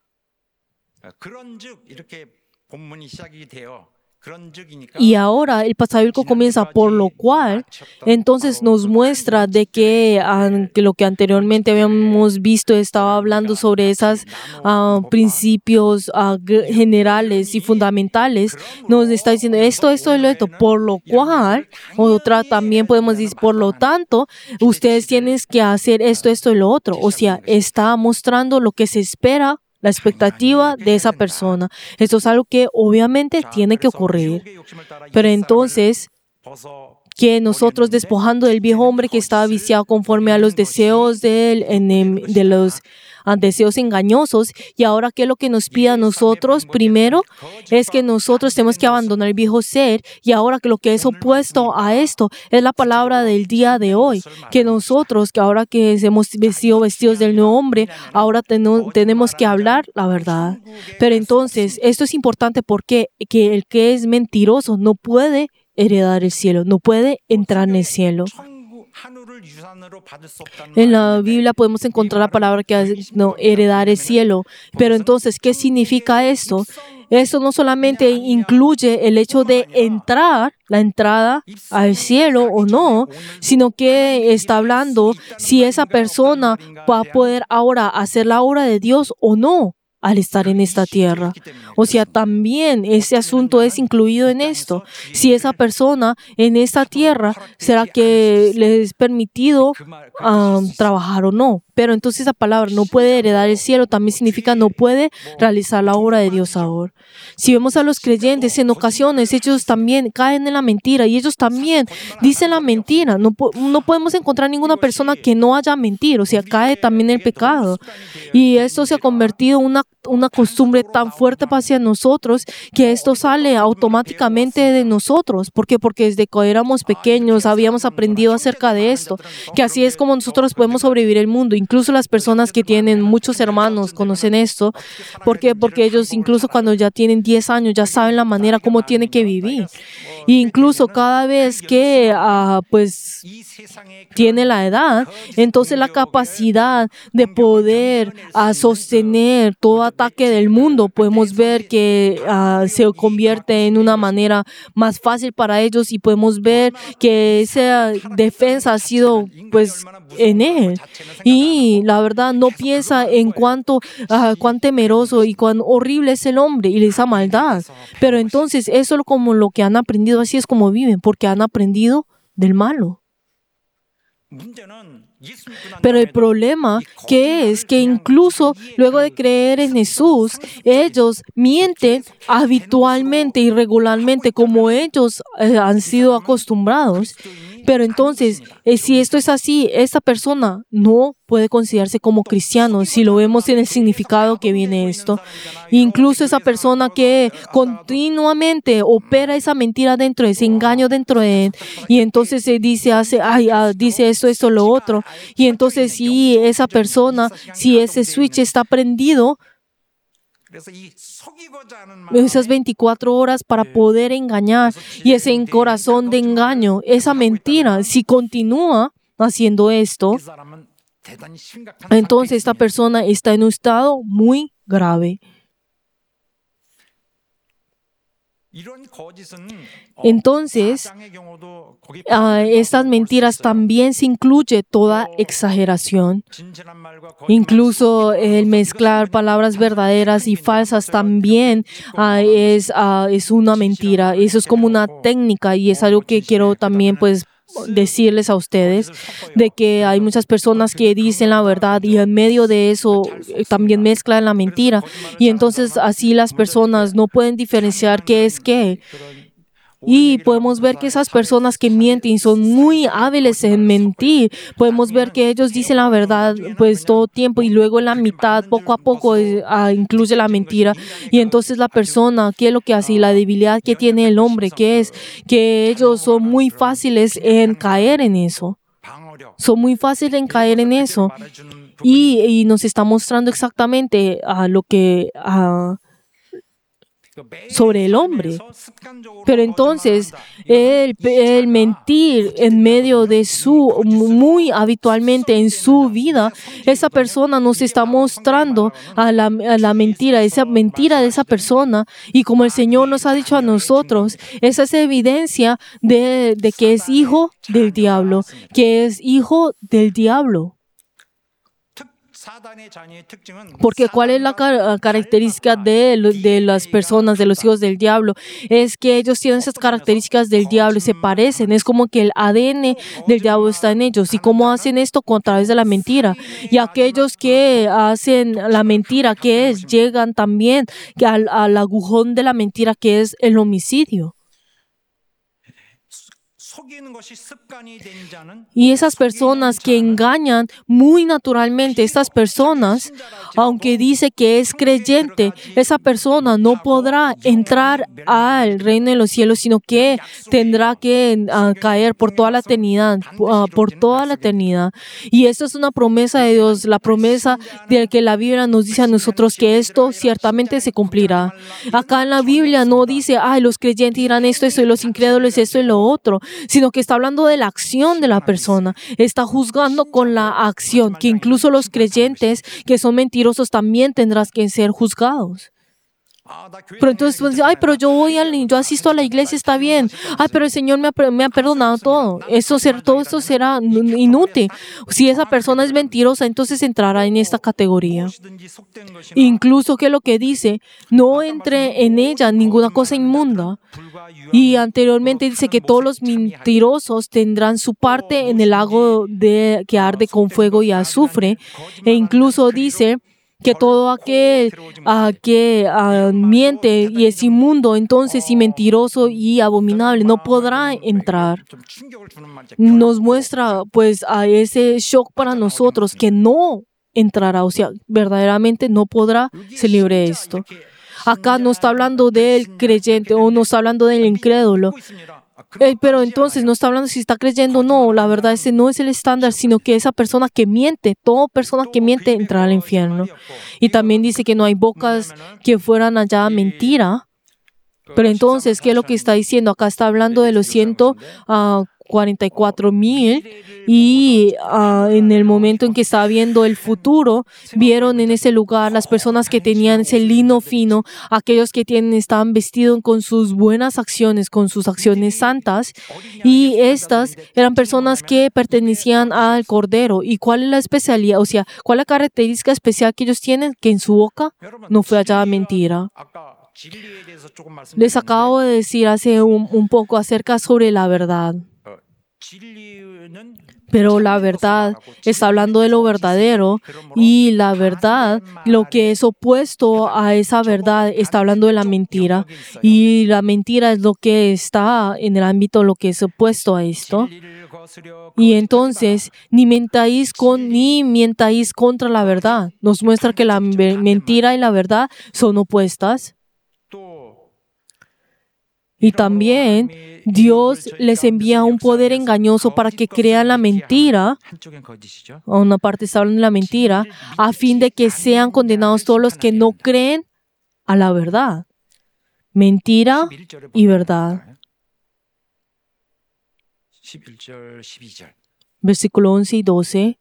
Y ahora el pasaje bíblico comienza, por lo cual, entonces nos muestra de que lo que anteriormente habíamos visto estaba hablando sobre esos principios generales y fundamentales. Nos está diciendo esto, por lo cual, otra también podemos decir, por lo tanto, ustedes tienen que hacer esto y lo otro. O sea, está mostrando lo que se espera, la expectativa de esa persona. Esto es algo que obviamente tiene que ocurrir. Pero entonces, que nosotros despojando del viejo hombre que estaba viciado conforme a los deseos de los deseos engañosos, y ahora ¿qué es lo que nos pide a nosotros? Primero es que nosotros tenemos que abandonar el viejo ser, y ahora que lo que es opuesto a esto es la palabra del día de hoy, que nosotros, que ahora que hemos sido vestidos del nuevo hombre, ahora tenemos que hablar la verdad. Pero entonces, esto es importante porque que el que es mentiroso no puede heredar el cielo, no puede entrar en el cielo. En la Biblia podemos encontrar la palabra que es heredar el cielo. Pero entonces, ¿qué significa esto? Esto no solamente incluye el hecho de la entrada al cielo o no, sino que está hablando si esa persona va a poder ahora hacer la obra de Dios o no al estar en esta tierra. O sea, también ese asunto es incluido en esto. Si esa persona en esta tierra, ¿será que le es permitido trabajar o no? Pero entonces esa palabra no puede heredar el cielo también significa no puede realizar la obra de Dios ahora. Si vemos a los creyentes, en ocasiones ellos también caen en la mentira y ellos también dicen la mentira. No podemos encontrar ninguna persona que no haya mentido, o sea, cae también en el pecado. Y esto se ha convertido en una costumbre tan fuerte hacia nosotros que esto sale automáticamente de nosotros. ¿Por qué? Porque desde que éramos pequeños habíamos aprendido acerca de esto, que así es como nosotros podemos sobrevivir el mundo. Incluso las personas que tienen muchos hermanos conocen esto. ¿Por qué? Porque ellos incluso cuando ya tienen 10 años ya saben la manera como tienen que vivir. E incluso cada vez que tiene la edad, entonces la capacidad de poder sostener todo ataque del mundo, podemos ver que se convierte en una manera más fácil para ellos y podemos ver que esa defensa ha sido en él. Y la verdad no piensa en cuán temeroso y cuán horrible es el hombre y esa maldad. Pero entonces eso es como lo que han aprendido, así es como viven, porque han aprendido del malo. Pero el problema que es que incluso luego de creer en Jesús, ellos mienten habitualmente y regularmente como ellos han sido acostumbrados. Pero entonces, si esto es así, esta persona no puede considerarse como cristiano si lo vemos en el significado que viene esto. Incluso esa persona que continuamente opera esa mentira dentro de ese engaño dentro de él y entonces se dice, dice esto, lo otro. Y entonces si esa persona, si ese switch está prendido, esas 24 horas para poder engañar y ese corazón de engaño, esa mentira, si continúa haciendo esto, entonces esta persona está en un estado muy grave. Entonces, estas mentiras también se incluye toda exageración. Incluso el mezclar palabras verdaderas y falsas también es una mentira. Eso es como una técnica y es algo que quiero también decirles a ustedes de que hay muchas personas que dicen la verdad y en medio de eso también mezclan la mentira y entonces así las personas no pueden diferenciar qué es qué. Y podemos ver que esas personas que mienten son muy hábiles en mentir. Podemos ver que ellos dicen la verdad todo tiempo y luego en la mitad, poco a poco, incluye la mentira. Y entonces la persona, ¿qué es lo que hace? Y la debilidad que tiene el hombre, ¿qué es? Que ellos son muy fáciles en caer en eso. Son muy fáciles en caer en eso. Y nos está mostrando exactamente lo que... sobre el hombre. Pero entonces, el mentir en medio de muy habitualmente en su vida, esa persona nos está mostrando a la mentira, esa mentira de esa persona. Y como el Señor nos ha dicho a nosotros, esa es evidencia de que es hijo del diablo, que es hijo del diablo. Porque ¿cuál es la característica de las personas, de los hijos del diablo? Es que ellos tienen esas características del diablo y se parecen. Es como que el ADN del diablo está en ellos. ¿Y cómo hacen esto? A través de la mentira. Y aquellos que hacen la mentira, ¿qué es? Llegan también al agujón de la mentira, que es el homicidio. Y esas personas que engañan muy naturalmente, estas personas, aunque dice que es creyente, esa persona no podrá entrar al reino de los cielos, sino que tendrá que caer por toda la eternidad, Y esto es una promesa de Dios, la promesa de que la Biblia nos dice a nosotros que esto ciertamente se cumplirá. Acá en la Biblia no dice, los creyentes dirán esto, y los incrédulos esto y lo otro, sino que está hablando de la acción de la persona. Está juzgando con la acción, que incluso los creyentes que son mentirosos también tendrán que ser juzgados. Pero entonces, pero yo asisto a la iglesia, está bien. Pero el Señor me ha perdonado todo. Todo esto será inútil. Si esa persona es mentirosa, entonces entrará en esta categoría. Incluso que lo que dice, no entre en ella ninguna cosa inmunda. Y anteriormente dice que todos los mentirosos tendrán su parte en el lago que arde con fuego y azufre. E incluso dice que todo aquel que miente y es inmundo, entonces y mentiroso y abominable no podrá entrar. Nos muestra a ese shock para nosotros que no entrará, o sea, verdaderamente no podrá ser libre de esto. Acá no está hablando del creyente o no está hablando del incrédulo. Pero entonces no está hablando si está creyendo o no. La verdad, ese no es el estándar, sino que esa persona que miente, toda persona que miente entrará al infierno. Y también dice que no hay bocas que fueran allá mentira. Pero entonces, ¿qué es lo que está diciendo? Acá está hablando de los 144,000 y en el momento en que estaba viendo el futuro, vieron en ese lugar las personas que tenían ese lino fino, aquellos que estaban vestidos con sus buenas acciones, con sus acciones santas, y estas eran personas que pertenecían al Cordero. ¿Y cuál es la especialidad? O sea, ¿cuál es la característica especial que ellos tienen? Que en su boca no fue hallada mentira. Les acabo de decir hace un poco acerca sobre la verdad. Pero la verdad está hablando de lo verdadero, y la verdad, lo que es opuesto a esa verdad, está hablando de la mentira. Y la mentira es lo que está en el ámbito, lo que es opuesto a esto. Y entonces, ni mientáis contra la verdad. Nos muestra que la mentira y la verdad son opuestas. Y también Dios les envía un poder engañoso para que crean la mentira. A una parte está hablando de la mentira, a fin de que sean condenados todos los que no creen a la verdad. Mentira y verdad. Versículo 11 y 12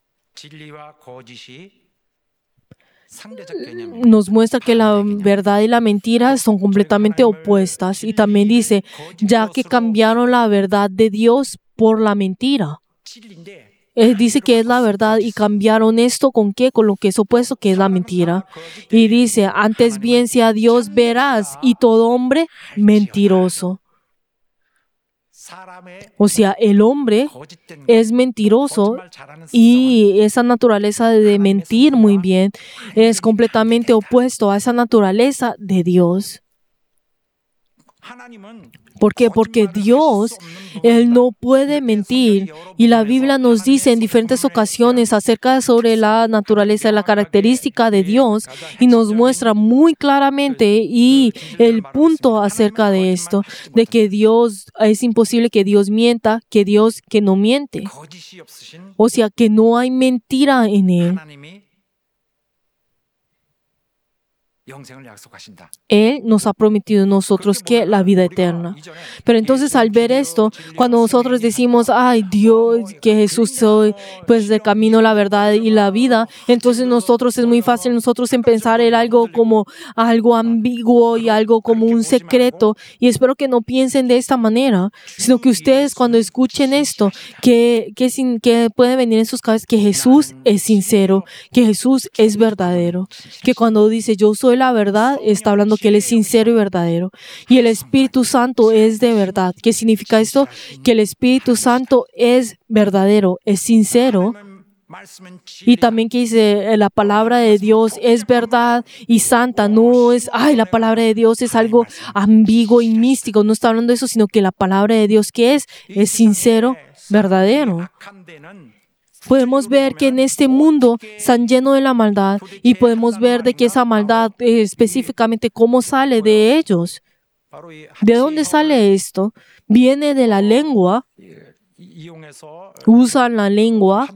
nos muestra que la verdad y la mentira son completamente opuestas. Y también dice, ya que cambiaron la verdad de Dios por la mentira. Dice que es la verdad y cambiaron esto ¿con qué? Con lo que es opuesto, que es la mentira. Y dice, antes bien sea Dios veraz y todo hombre mentiroso. O sea, el hombre es mentiroso, y esa naturaleza de mentir muy bien es completamente opuesto a esa naturaleza de Dios. ¿Por qué? Porque Dios, Él no puede mentir. Y la Biblia nos dice en diferentes ocasiones acerca sobre la naturaleza, la característica de Dios, y nos muestra muy claramente y el punto acerca de esto, de que Dios, es imposible que Dios mienta, que Dios que no miente. O sea, que no hay mentira en Él. Él nos ha prometido a nosotros que la vida eterna. Pero entonces al ver esto, cuando nosotros decimos, ay Dios, que Jesús soy, pues el camino, la verdad y la vida, entonces nosotros es muy fácil nosotros en pensar en algo como algo ambiguo y algo como un secreto. Y espero que no piensen de esta manera, sino que ustedes cuando escuchen esto, que puede venir en sus cabezas que Jesús es sincero, que Jesús es verdadero, que cuando dice yo soy la verdad, está hablando que Él es sincero y verdadero. Y el Espíritu Santo es de verdad. ¿Qué significa esto? Que el Espíritu Santo es verdadero, es sincero. Y también que dice, la palabra de Dios es verdad y santa. No es, la palabra de Dios es algo ambiguo y místico. No está hablando de eso, sino que la palabra de Dios, ¿qué es? Es sincero, verdadero. Podemos ver que en este mundo están llenos de la maldad, y podemos ver de que esa maldad, específicamente cómo sale de ellos. ¿De dónde sale esto? Viene de la lengua. Usan la lengua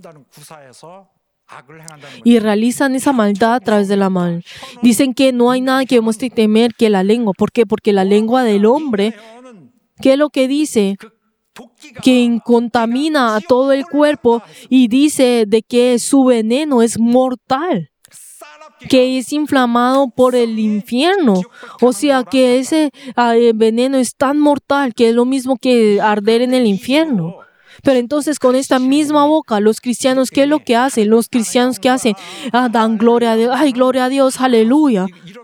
y realizan esa maldad a través de la mal. Dicen que no hay nada que demuestre temer que la lengua. ¿Por qué? Porque la lengua del hombre, ¿qué es lo que dice? Que contamina a todo el cuerpo, y dice de que su veneno es mortal, que es inflamado por el infierno. O sea que ese veneno es tan mortal que es lo mismo que arder en el infierno. Pero entonces con esta misma boca, los cristianos, ¿qué es lo que hacen? Los cristianos, ¿qué hacen? Dan gloria a Dios, gloria a Dios, aleluya.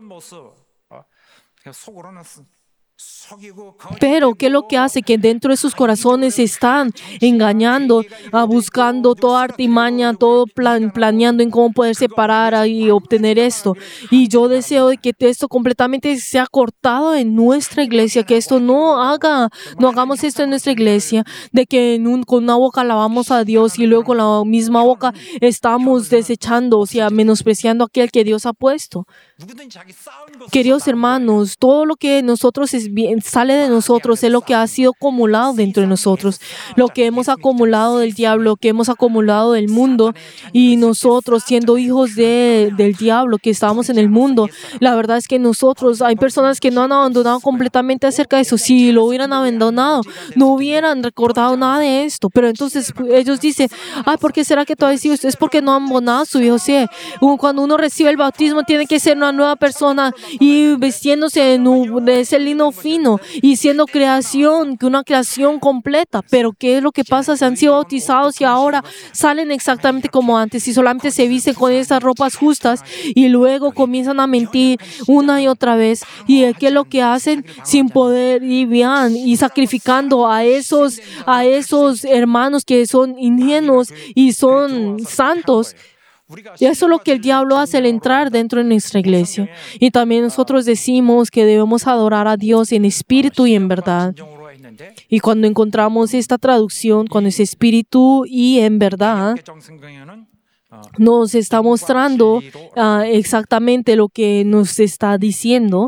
Pero ¿qué es lo que hace? Que dentro de sus corazones están engañando, buscando toda artimaña, todo planeando en cómo poder separar y obtener esto. Y yo deseo que esto completamente sea cortado en nuestra iglesia, que esto no hagamos esto en nuestra iglesia, de que con una boca alabamos a Dios y luego con la misma boca estamos desechando, o sea, menospreciando a aquel que Dios ha puesto. Queridos hermanos, todo lo que nosotros sale de nosotros es lo que ha sido acumulado dentro de nosotros, lo que hemos acumulado del diablo, lo que hemos acumulado del mundo, y nosotros siendo hijos del diablo que estábamos en el mundo, la verdad es que hay personas que no han abandonado completamente acerca de eso. Si lo hubieran abandonado, no hubieran recordado nada de esto. Pero entonces ellos dicen, ¿por qué será que todavía sigue? Es porque no han abandonado a su hijo. Sí, cuando uno recibe el bautismo tiene que ser una nueva persona, y vestiéndose de ese lino fino y siendo creación, que una creación completa. Pero ¿qué es lo que pasa? Se han sido bautizados y ahora salen exactamente como antes y solamente se visten con esas ropas justas y luego comienzan a mentir una y otra vez. ¿Y qué es lo que hacen? Sin poder y bien y sacrificando a esos hermanos que son ingenuos y son santos. Y eso es lo que el diablo hace al entrar dentro de nuestra iglesia. Y también nosotros decimos que debemos adorar a Dios en espíritu y en verdad. Y cuando encontramos esta traducción, cuando es espíritu y en verdad, nos está mostrando exactamente lo que nos está diciendo.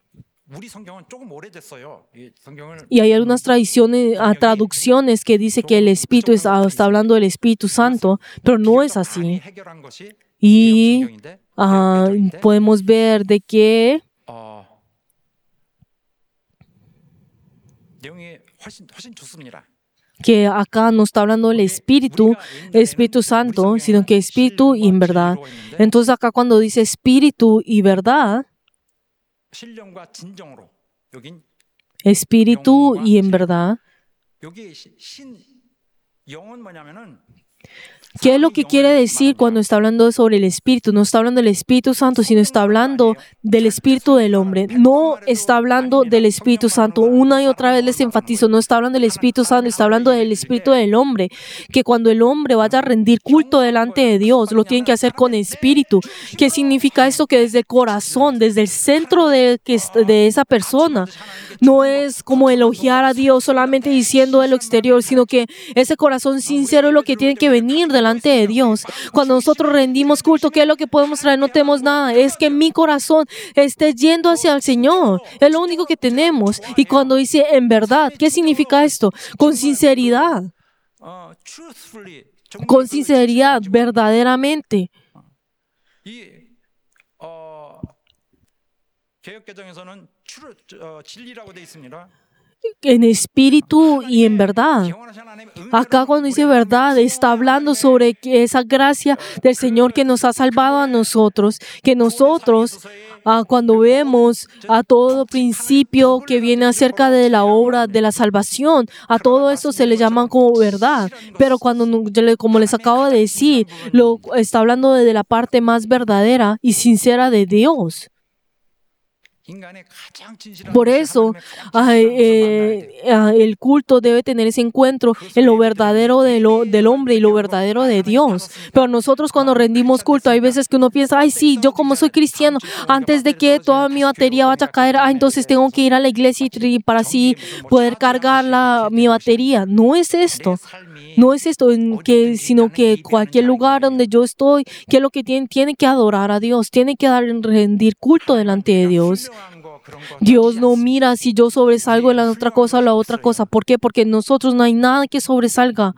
Y hay algunas traducciones que dice que el Espíritu está hablando del Espíritu Santo, pero no es así. Y podemos ver de que acá no está hablando del Espíritu Santo, sino que Espíritu y en verdad. Entonces acá cuando dice Espíritu y verdad, Espíritu y en verdad, ¿qué es lo que quiere decir cuando está hablando sobre el Espíritu? No está hablando del Espíritu Santo, sino está hablando del Espíritu del hombre. No está hablando del Espíritu Santo. Una y otra vez les enfatizo, no está hablando del Espíritu Santo, está hablando del Espíritu del hombre. Que cuando el hombre vaya a rendir culto delante de Dios, lo tiene que hacer con espíritu. ¿Qué significa esto? Que desde el corazón, desde el centro de esa persona, no es como elogiar a Dios solamente diciendo de lo exterior, sino que ese corazón sincero es lo que tiene que venir delante de Dios. Cuando nosotros rendimos culto, ¿qué es lo que podemos traer? No tenemos nada. Es que mi corazón esté yendo hacia el Señor. Es lo único que tenemos. Y cuando dice en verdad, ¿qué significa esto? Con sinceridad. Con sinceridad, verdaderamente. En espíritu y en verdad. Acá cuando dice verdad, está hablando sobre esa gracia del Señor que nos ha salvado a nosotros, que nosotros cuando vemos a todo principio que viene acerca de la obra de la salvación, a todo eso se le llama como verdad. Pero cuando, como les acabo de decir, está hablando de la parte más verdadera y sincera de Dios. Por eso el culto debe tener ese encuentro en lo verdadero del hombre y lo verdadero de Dios. Pero nosotros cuando rendimos culto, hay veces que uno piensa, ay sí, yo como soy cristiano, antes de que toda mi batería vaya a caer, entonces tengo que ir a la iglesia para así poder cargar mi batería. No es esto. No es esto, sino que cualquier lugar donde yo estoy, que es lo que tiene que adorar a Dios, tiene que rendir culto delante de Dios. Dios no mira si yo sobresalgo de la otra cosa o la otra cosa. ¿Por qué? Porque en nosotros no hay nada que sobresalga.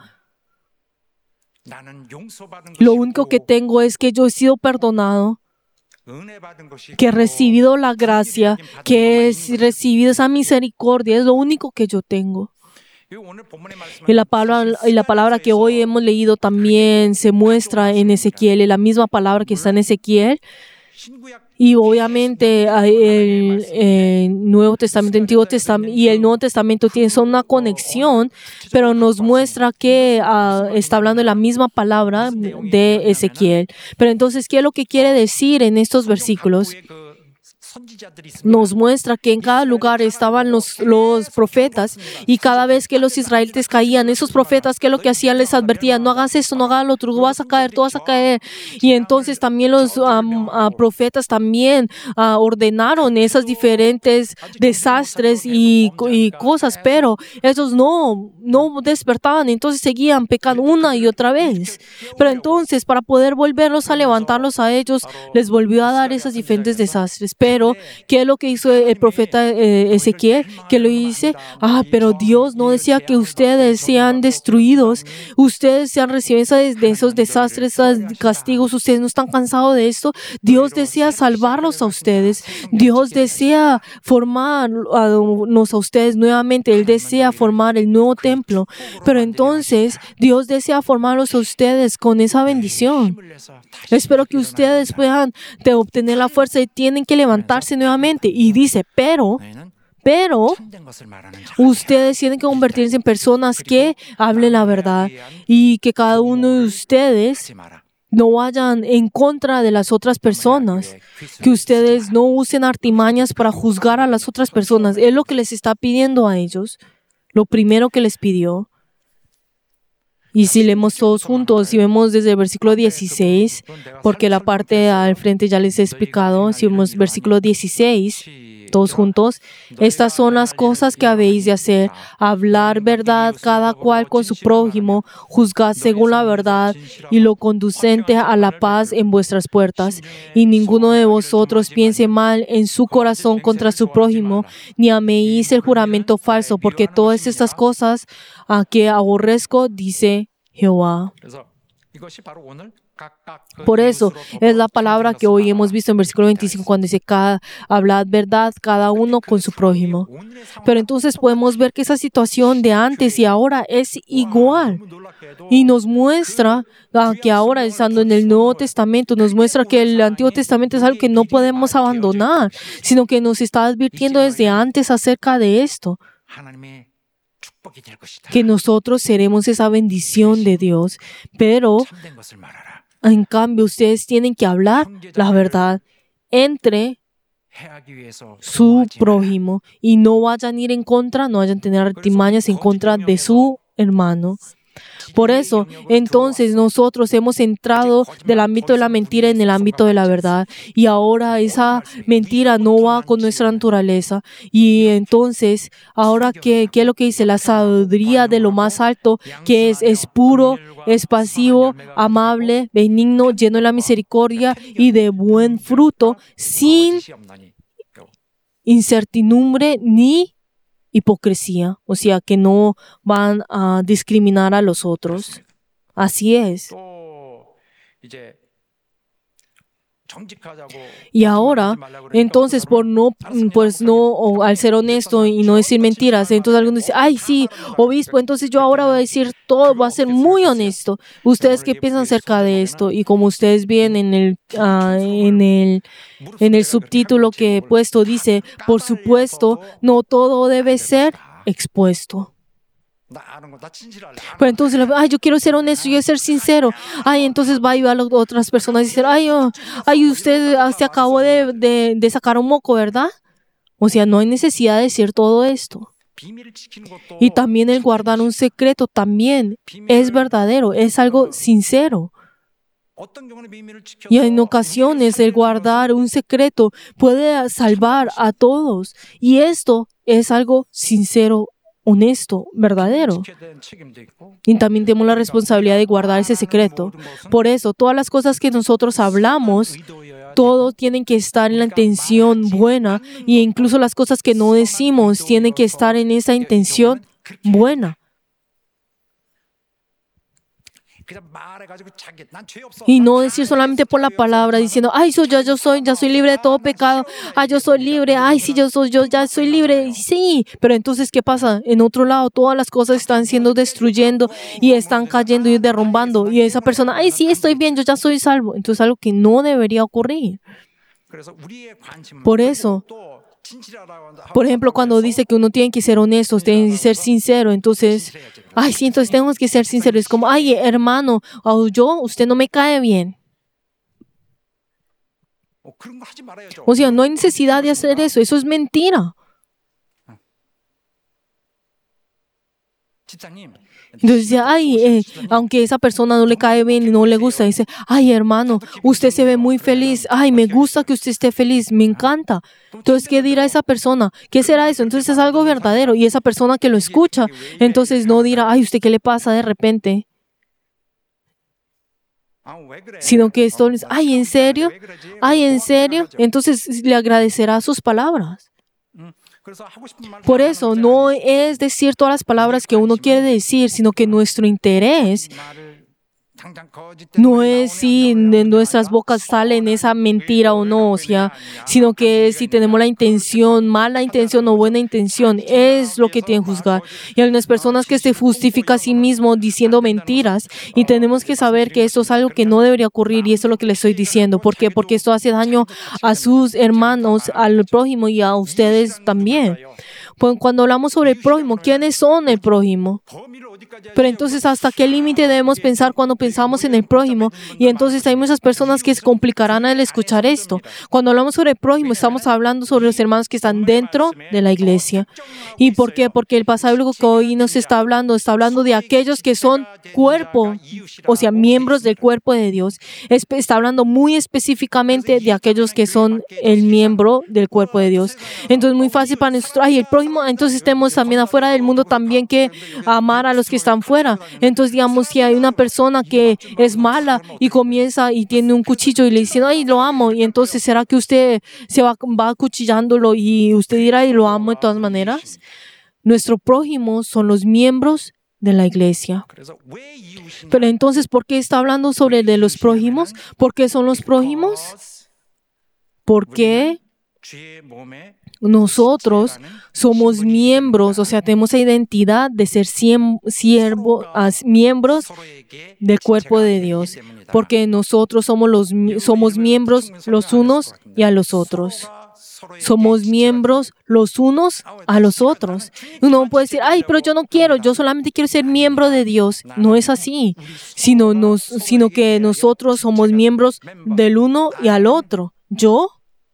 Lo único que tengo es que yo he sido perdonado, que he recibido la gracia, que he recibido esa misericordia. Es lo único que yo tengo. Y la palabra que hoy hemos leído también se muestra en Ezequiel, es la misma palabra que está en Ezequiel. Y obviamente el Nuevo Testamento, Antiguo Testamento y el Nuevo Testamento son una conexión, pero nos muestra que está hablando de la misma palabra de Ezequiel. Pero entonces, ¿qué es lo que quiere decir en estos versículos? Nos muestra que en cada lugar estaban los profetas y cada vez que los israelitas caían, esos profetas, ¿qué es lo que hacían? Les advertían, no hagas esto, no hagas lo otro, tú vas a caer. Y entonces también los profetas también ordenaron esos diferentes desastres y cosas, pero ellos no despertaban, entonces seguían pecando una y otra vez. Pero entonces, para poder volverlos a levantarlos a ellos, les volvió a dar esos diferentes desastres. Pero, ¿qué es lo que hizo el profeta Ezequiel? Que lo dice, pero Dios no decía que ustedes sean destruidos, ustedes sean recibidos de esos desastres, esos castigos, ustedes no están cansados de esto. Dios desea salvarlos a ustedes. Dios desea formarnos a ustedes nuevamente. Él desea formar el nuevo templo. Pero entonces, Dios desea formarlos a ustedes con esa bendición. Espero que ustedes puedan obtener la fuerza y tienen que levantarse nuevamente. Y dice, pero Pero ustedes tienen que convertirse en personas que hablen la verdad y que cada uno de ustedes no vayan en contra de las otras personas, que ustedes no usen artimañas para juzgar a las otras personas. Es lo que les está pidiendo a ellos, lo primero que les pidió. Y si leemos todos juntos, si vemos desde el versículo 16, porque la parte al frente ya les he explicado, si vemos versículo 16, todos juntos, estas son las cosas que habéis de hacer: hablar verdad cada cual con su prójimo, juzgad según la verdad y lo conducente a la paz en vuestras puertas. Y ninguno de vosotros piense mal en su corazón contra su prójimo, ni améis el juramento falso, porque todas estas cosas que aborrezco, dice Jehová. Por eso es la palabra que hoy hemos visto en versículo 25 cuando dice: hablad verdad cada uno con su prójimo. Pero entonces podemos ver que esa situación de antes y ahora es igual. Y nos muestra que ahora, estando en el Nuevo Testamento, nos muestra que el Antiguo Testamento es algo que no podemos abandonar, sino que nos está advirtiendo desde antes acerca de esto, que nosotros seremos esa bendición de Dios. Pero en cambio, ustedes tienen que hablar la verdad entre su prójimo y no vayan a ir en contra, no vayan a tener artimañas en contra de su hermano. Por eso, entonces, nosotros hemos entrado del ámbito de la mentira en el ámbito de la verdad. Y ahora esa mentira no va con nuestra naturaleza. Y entonces, ahora, ¿qué es lo que dice? La sabiduría de lo más alto, que es puro, es pasivo, amable, benigno, lleno de la misericordia y de buen fruto, sin incertidumbre ni hipocresía, o sea, que no van a discriminar a los otros. Así es. Y ahora, entonces, al ser honesto y no decir mentiras, entonces algunos dicen: ay, sí, obispo, entonces yo ahora voy a decir todo, voy a ser muy honesto. ¿Ustedes qué piensan acerca de esto? Y como ustedes ven en el subtítulo que he puesto, dice: por supuesto, no todo debe ser expuesto. Pero entonces, yo quiero ser honesto, yo quiero ser sincero. Entonces va a las otras personas y decir: usted se acabó de sacar un moco, ¿verdad? O sea, no hay necesidad de decir todo esto. Y también el guardar un secreto también es verdadero, es algo sincero. Y en ocasiones el guardar un secreto puede salvar a todos. Y esto es algo sincero, honesto, verdadero. Y también tenemos la responsabilidad de guardar ese secreto. Por eso, todas las cosas que nosotros hablamos, todos tienen que estar en la intención buena, y incluso las cosas que no decimos tienen que estar en esa intención buena. Y no decir solamente por la palabra, diciendo: yo soy libre de todo pecado. Yo soy libre. Sí, yo ya soy libre. Sí, pero entonces, ¿qué pasa? En otro lado, todas las cosas están siendo destruyendo y están cayendo y derrumbando. Y esa persona: sí, estoy bien, yo ya soy salvo. Entonces, algo que no debería ocurrir. Por eso, por ejemplo, cuando dice que uno tiene que ser honesto, tiene que ser sincero, entonces, sí, entonces tenemos que ser sinceros. Es como: hermano, usted no me cae bien. O sea, no hay necesidad de hacer eso. Eso es mentira. Entonces dice: aunque esa persona no le cae bien y no le gusta, dice: hermano, usted se ve muy feliz. Me gusta que usted esté feliz, me encanta. Entonces, ¿qué dirá esa persona? ¿Qué será eso? Entonces es algo verdadero. Y esa persona que lo escucha, entonces no dirá: ¿usted qué le pasa de repente? Sino que esto es: ¿en serio? ¿En serio? Entonces le agradecerá sus palabras. Por eso no es decir todas las palabras que uno quiere decir, sino que nuestro interés no es si de nuestras bocas salen esa mentira o no, o sea, sino que es si tenemos la intención, mala intención o buena intención, es lo que tienen que juzgar. Y hay unas personas que se justifican a sí mismos diciendo mentiras y tenemos que saber que esto es algo que no debería ocurrir y eso es lo que les estoy diciendo. ¿Por qué? Porque esto hace daño a sus hermanos, al prójimo y a ustedes también. Pues cuando hablamos sobre el prójimo, ¿quiénes son el prójimo? Pero entonces, ¿hasta qué límite debemos pensar cuando pensamos en el prójimo? Y entonces hay muchas personas que se complicarán al escuchar esto. Cuando hablamos sobre el prójimo, estamos hablando sobre los hermanos que están dentro de la iglesia. ¿Y por qué? Porque el pasaje que hoy nos está hablando de aquellos que son cuerpo, o sea, miembros del cuerpo de Dios. Está hablando muy específicamente de aquellos que son el miembro del cuerpo de Dios. Entonces, muy fácil para nosotros. Ay, el prójimo, entonces tenemos también afuera del mundo también que amar a los que están fuera. Entonces, digamos, si hay una persona que es mala y comienza y tiene un cuchillo y le dice, ay, lo amo, y entonces, ¿será que usted se va acuchillándolo y usted dirá, y lo amo de todas maneras? Nuestro prójimo son los miembros de la iglesia. Pero entonces, ¿por qué está hablando sobre de los prójimos? ¿Por qué son los prójimos? Porque nosotros somos miembros, o sea, tenemos la identidad de ser miembros del cuerpo de Dios, porque nosotros somos miembros los unos y a los otros. Somos miembros los unos a los otros. Uno puede decir, ay, pero yo no quiero, yo solamente quiero ser miembro de Dios. No es así, sino que nosotros somos miembros del uno y al otro. Yo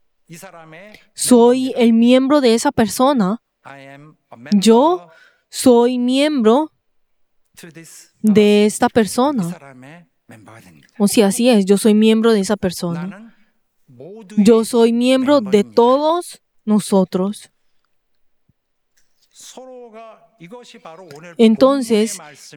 soy el miembro de esa persona. Yo soy miembro de esta persona. O sea, así es, yo soy miembro de esa persona. Yo soy miembro de todos nosotros. Entonces,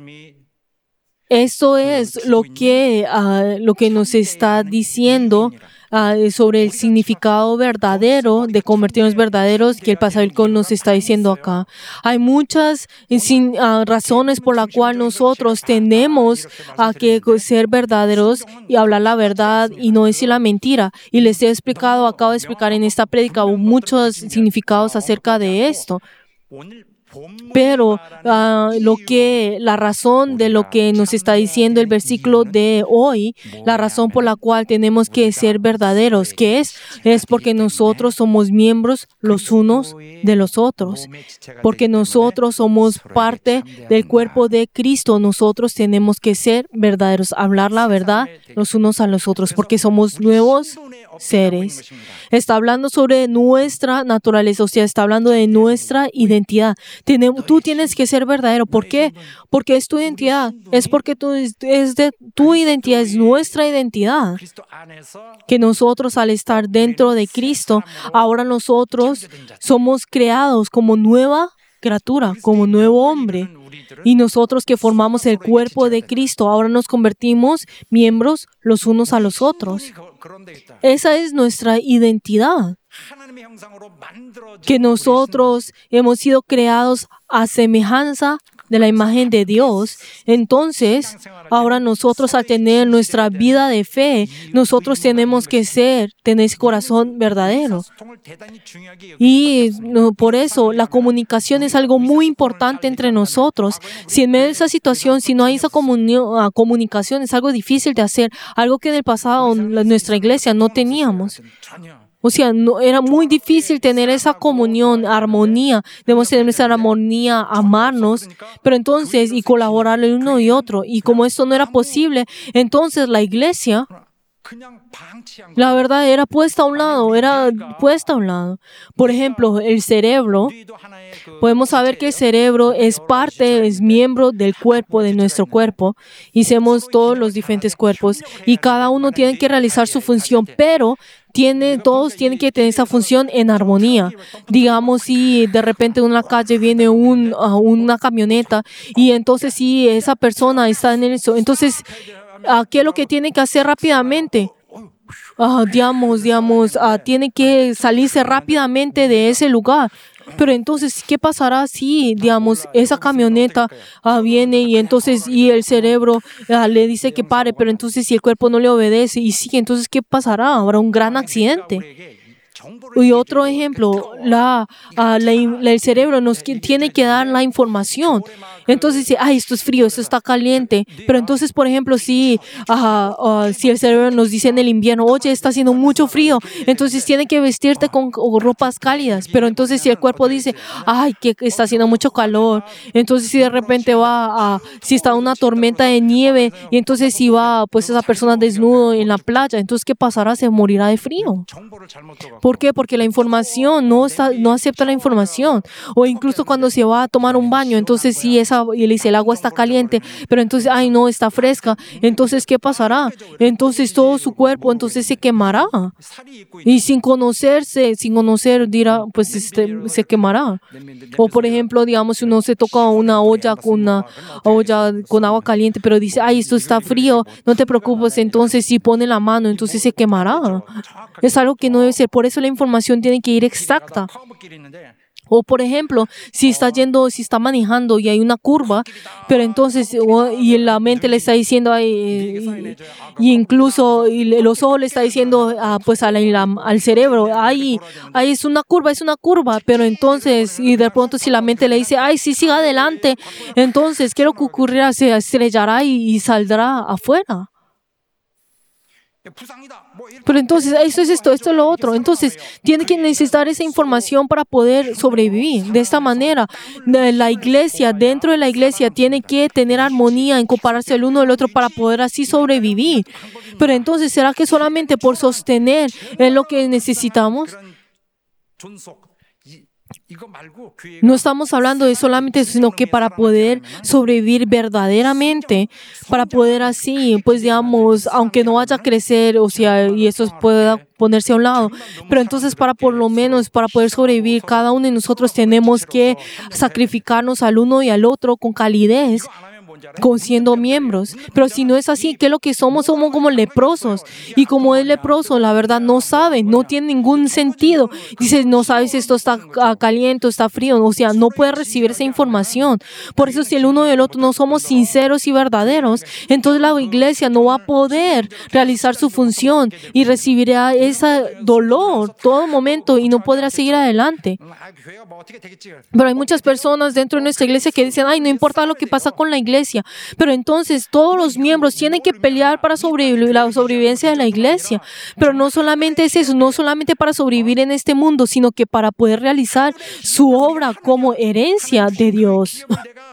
esto es lo que nos está diciendo sobre el significado verdadero de convertirnos verdaderos que el pasaje nos está diciendo acá. Hay muchas razones por las cuales nosotros tenemos que ser verdaderos y hablar la verdad y no decir la mentira. Y les acabo de explicar en esta prédica muchos significados acerca de esto. Pero la razón de lo que nos está diciendo el versículo de hoy, la razón por la cual tenemos que ser verdaderos, ¿qué es? Es porque nosotros somos miembros los unos de los otros. Porque nosotros somos parte del cuerpo de Cristo, nosotros tenemos que ser verdaderos, hablar la verdad los unos a los otros, porque somos nuevos seres. Está hablando sobre nuestra naturaleza, o sea, está hablando de nuestra identidad. Tú tienes que ser verdadero. ¿Por qué? Porque es tu identidad. Es porque tu identidad, es nuestra identidad. Que nosotros, al estar dentro de Cristo, ahora nosotros somos creados como nueva criatura, como nuevo hombre. Y nosotros que formamos el cuerpo de Cristo, ahora nos convertimos miembros los unos a los otros. Esa es nuestra identidad. Que nosotros hemos sido creados a semejanza de la imagen de Dios. Entonces, ahora nosotros al tener nuestra vida de fe, nosotros tenemos que tener ese corazón verdadero. Y por eso la comunicación es algo muy importante entre nosotros. Si en medio de esa situación, si no hay esa comunicación, es algo difícil de hacer, algo que en el pasado nuestra iglesia no teníamos. O sea, era muy difícil tener esa comunión, armonía. Debemos tener esa armonía, amarnos, pero entonces, y colaborar el uno y otro. Y como esto no era posible, entonces la iglesia, la verdad, era puesta a un lado. Por ejemplo, el cerebro. Podemos saber que el cerebro es miembro del cuerpo, de nuestro cuerpo. Y somos todos los diferentes cuerpos. Y cada uno tiene que realizar su función, pero todos tienen que tener esa función en armonía. Digamos, si de repente en una calle viene una camioneta y entonces si esa persona está en eso, entonces, ¿qué es lo que tiene que hacer rápidamente? Tiene que salirse rápidamente de ese lugar. Pero entonces, ¿qué pasará si, digamos, esa camioneta viene y entonces y el cerebro le dice que pare, pero entonces si el cuerpo no le obedece y sigue, entonces ¿qué pasará? Habrá un gran accidente. Y otro ejemplo, el cerebro nos tiene que dar la información. Entonces dice, ay, esto es frío, esto está caliente. Pero entonces, por ejemplo, si el cerebro nos dice en el invierno, oye, está haciendo mucho frío, entonces tiene que vestirte con ropas cálidas. Pero entonces si el cuerpo dice, ay, que está haciendo mucho calor, entonces si de repente si está una tormenta de nieve, y entonces si va, pues esa persona desnudo en la playa, entonces ¿qué pasará? Se morirá de frío. ¿Por qué? Porque la información no acepta la información. O incluso cuando se va a tomar un baño, entonces si y le dice el agua está caliente, pero entonces, ay no, está fresca. Entonces, ¿qué pasará? Entonces todo su cuerpo entonces se quemará. Y sin conocer, dirá, pues se quemará. O por ejemplo, digamos, si uno se toca una olla con agua caliente, pero dice, ay, esto está frío, no te preocupes, entonces si pone la mano, entonces se quemará. Es algo que no debe ser. Por eso la información tiene que ir exacta. O por ejemplo, si está manejando y hay una curva, pero entonces, y la mente le está diciendo, y incluso los ojos le está diciendo, pues al cerebro, ay, es una curva, pero entonces, y de pronto si la mente le dice, ay, sí, siga adelante, entonces, ¿qué es lo que ocurrirá? Se estrellará y saldrá afuera. Pero entonces, esto es lo otro. Entonces, tiene que necesitar esa información para poder sobrevivir. De esta manera, dentro de la iglesia, tiene que tener armonía en compararse el uno del otro para poder así sobrevivir. Pero entonces, ¿será que solamente por sostener es lo que necesitamos? No estamos hablando de solamente eso, sino que para poder sobrevivir verdaderamente, para poder así, pues digamos, aunque no vaya a crecer, o sea, y eso pueda ponerse a un lado, pero entonces por lo menos para poder sobrevivir, cada uno de nosotros tenemos que sacrificarnos al uno y al otro con calidez, siendo miembros. Pero si no es así, ¿qué es lo que somos? Somos como leprosos. Y como es leproso, la verdad no sabe, no tiene ningún sentido. Dice, no sabes si esto está caliente, está frío. O sea, no puede recibir esa información. Por eso si el uno y el otro no somos sinceros y verdaderos, entonces la iglesia no va a poder realizar su función y recibirá ese dolor todo momento y no podrá seguir adelante. Pero hay muchas personas dentro de nuestra iglesia que dicen, ay, no importa lo que pasa con la iglesia. Pero entonces todos los miembros tienen que pelear para sobrevivir, la sobrevivencia de la iglesia. Pero no solamente es eso, no solamente para sobrevivir en este mundo, sino que para poder realizar su obra como herencia de Dios.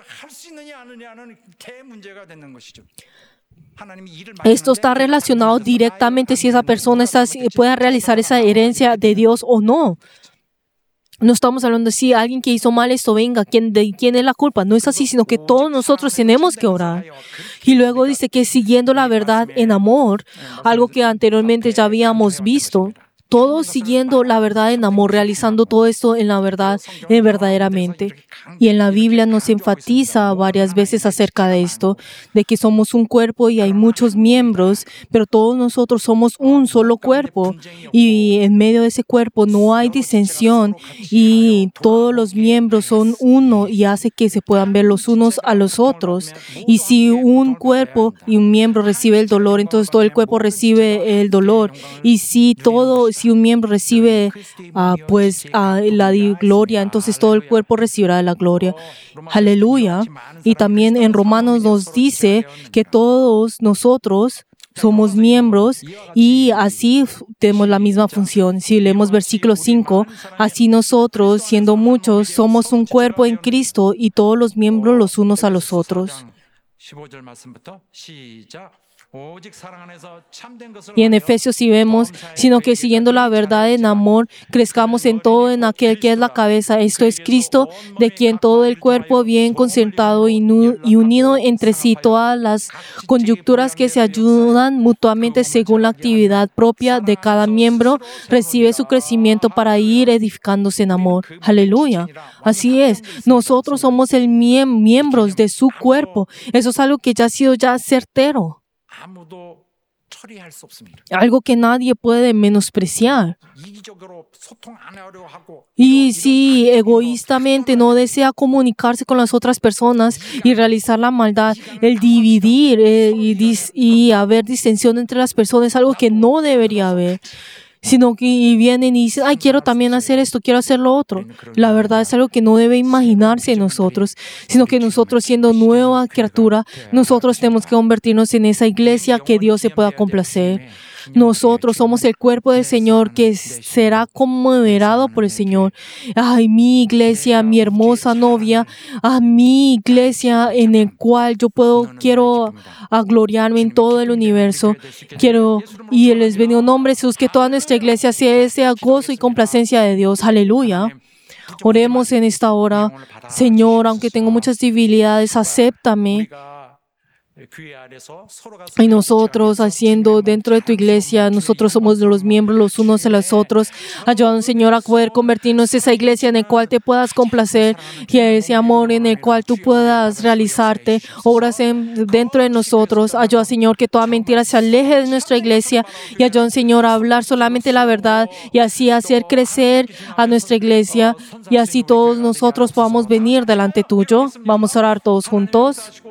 Esto está relacionado directamente si esa persona puede realizar esa herencia de Dios o no. No estamos hablando de si alguien que hizo mal esto, venga, ¿de quién es la culpa? No es así, sino que todos nosotros tenemos que orar. Y luego dice que siguiendo la verdad en amor, algo que anteriormente ya habíamos visto, todos siguiendo la verdad en amor, realizando todo esto en la verdad, verdaderamente. Y en la Biblia nos enfatiza varias veces acerca de esto, de que somos un cuerpo y hay muchos miembros, pero todos nosotros somos un solo cuerpo. Y en medio de ese cuerpo no hay disensión y todos los miembros son uno y hace que se puedan ver los unos a los otros. Y si un cuerpo y un miembro recibe el dolor, entonces todo el cuerpo recibe el dolor. Y si un miembro recibe la gloria, entonces todo el cuerpo recibirá la gloria. Aleluya. Y también en Romanos nos dice que todos nosotros somos miembros y así tenemos la misma función. Si leemos versículo 5, así nosotros, siendo muchos, somos un cuerpo en Cristo y todos los miembros los unos a los otros. Y en Efesios sí vemos, sino que siguiendo la verdad en amor, crezcamos en todo en aquel que es la cabeza, esto es Cristo, de quien todo el cuerpo bien concertado y unido entre sí, todas las coyunturas que se ayudan mutuamente según la actividad propia de cada miembro, recibe su crecimiento para ir edificándose en amor. Aleluya. Así es, nosotros somos miembros de su cuerpo. Eso es algo que ya ha sido certero. 처리할 수 없습니다. algo que nadie puede menospreciar. 이기적으로 소통 안 하려 하고 Y si egoístamente no desea comunicarse con las otras personas y realizar la maldad, el dividir y haber distensión entre las personas es algo que no debería haber, sino que y vienen y dicen, ay, quiero también hacer esto, quiero hacer lo otro. La verdad es algo que no debe imaginarse en nosotros, sino que nosotros siendo nueva criatura, nosotros tenemos que convertirnos en esa iglesia que Dios se pueda complacer. Nosotros somos el cuerpo del Señor que será moderado por el Señor. Ay, mi iglesia, mi hermosa novia, a mi iglesia en el cual quiero gloriarme en todo el universo. Y les bendigo en nombre de Jesús, que toda nuestra iglesia sea gozo y complacencia de Dios. Aleluya. Oremos en esta hora. Señor, aunque tengo muchas debilidades, acéptame. Y nosotros, haciendo dentro de tu iglesia, nosotros somos los miembros los unos de los otros. Ayúdanos, Señor, a poder convertirnos en esa iglesia en la cual te puedas complacer y ese amor en el cual tú puedas realizarte. Obras dentro de nosotros. Ayuda, Señor, que toda mentira se aleje de nuestra iglesia y ayuda, Señor, a hablar solamente la verdad y así hacer crecer a nuestra iglesia y así todos nosotros podamos venir delante tuyo. Vamos a orar todos juntos.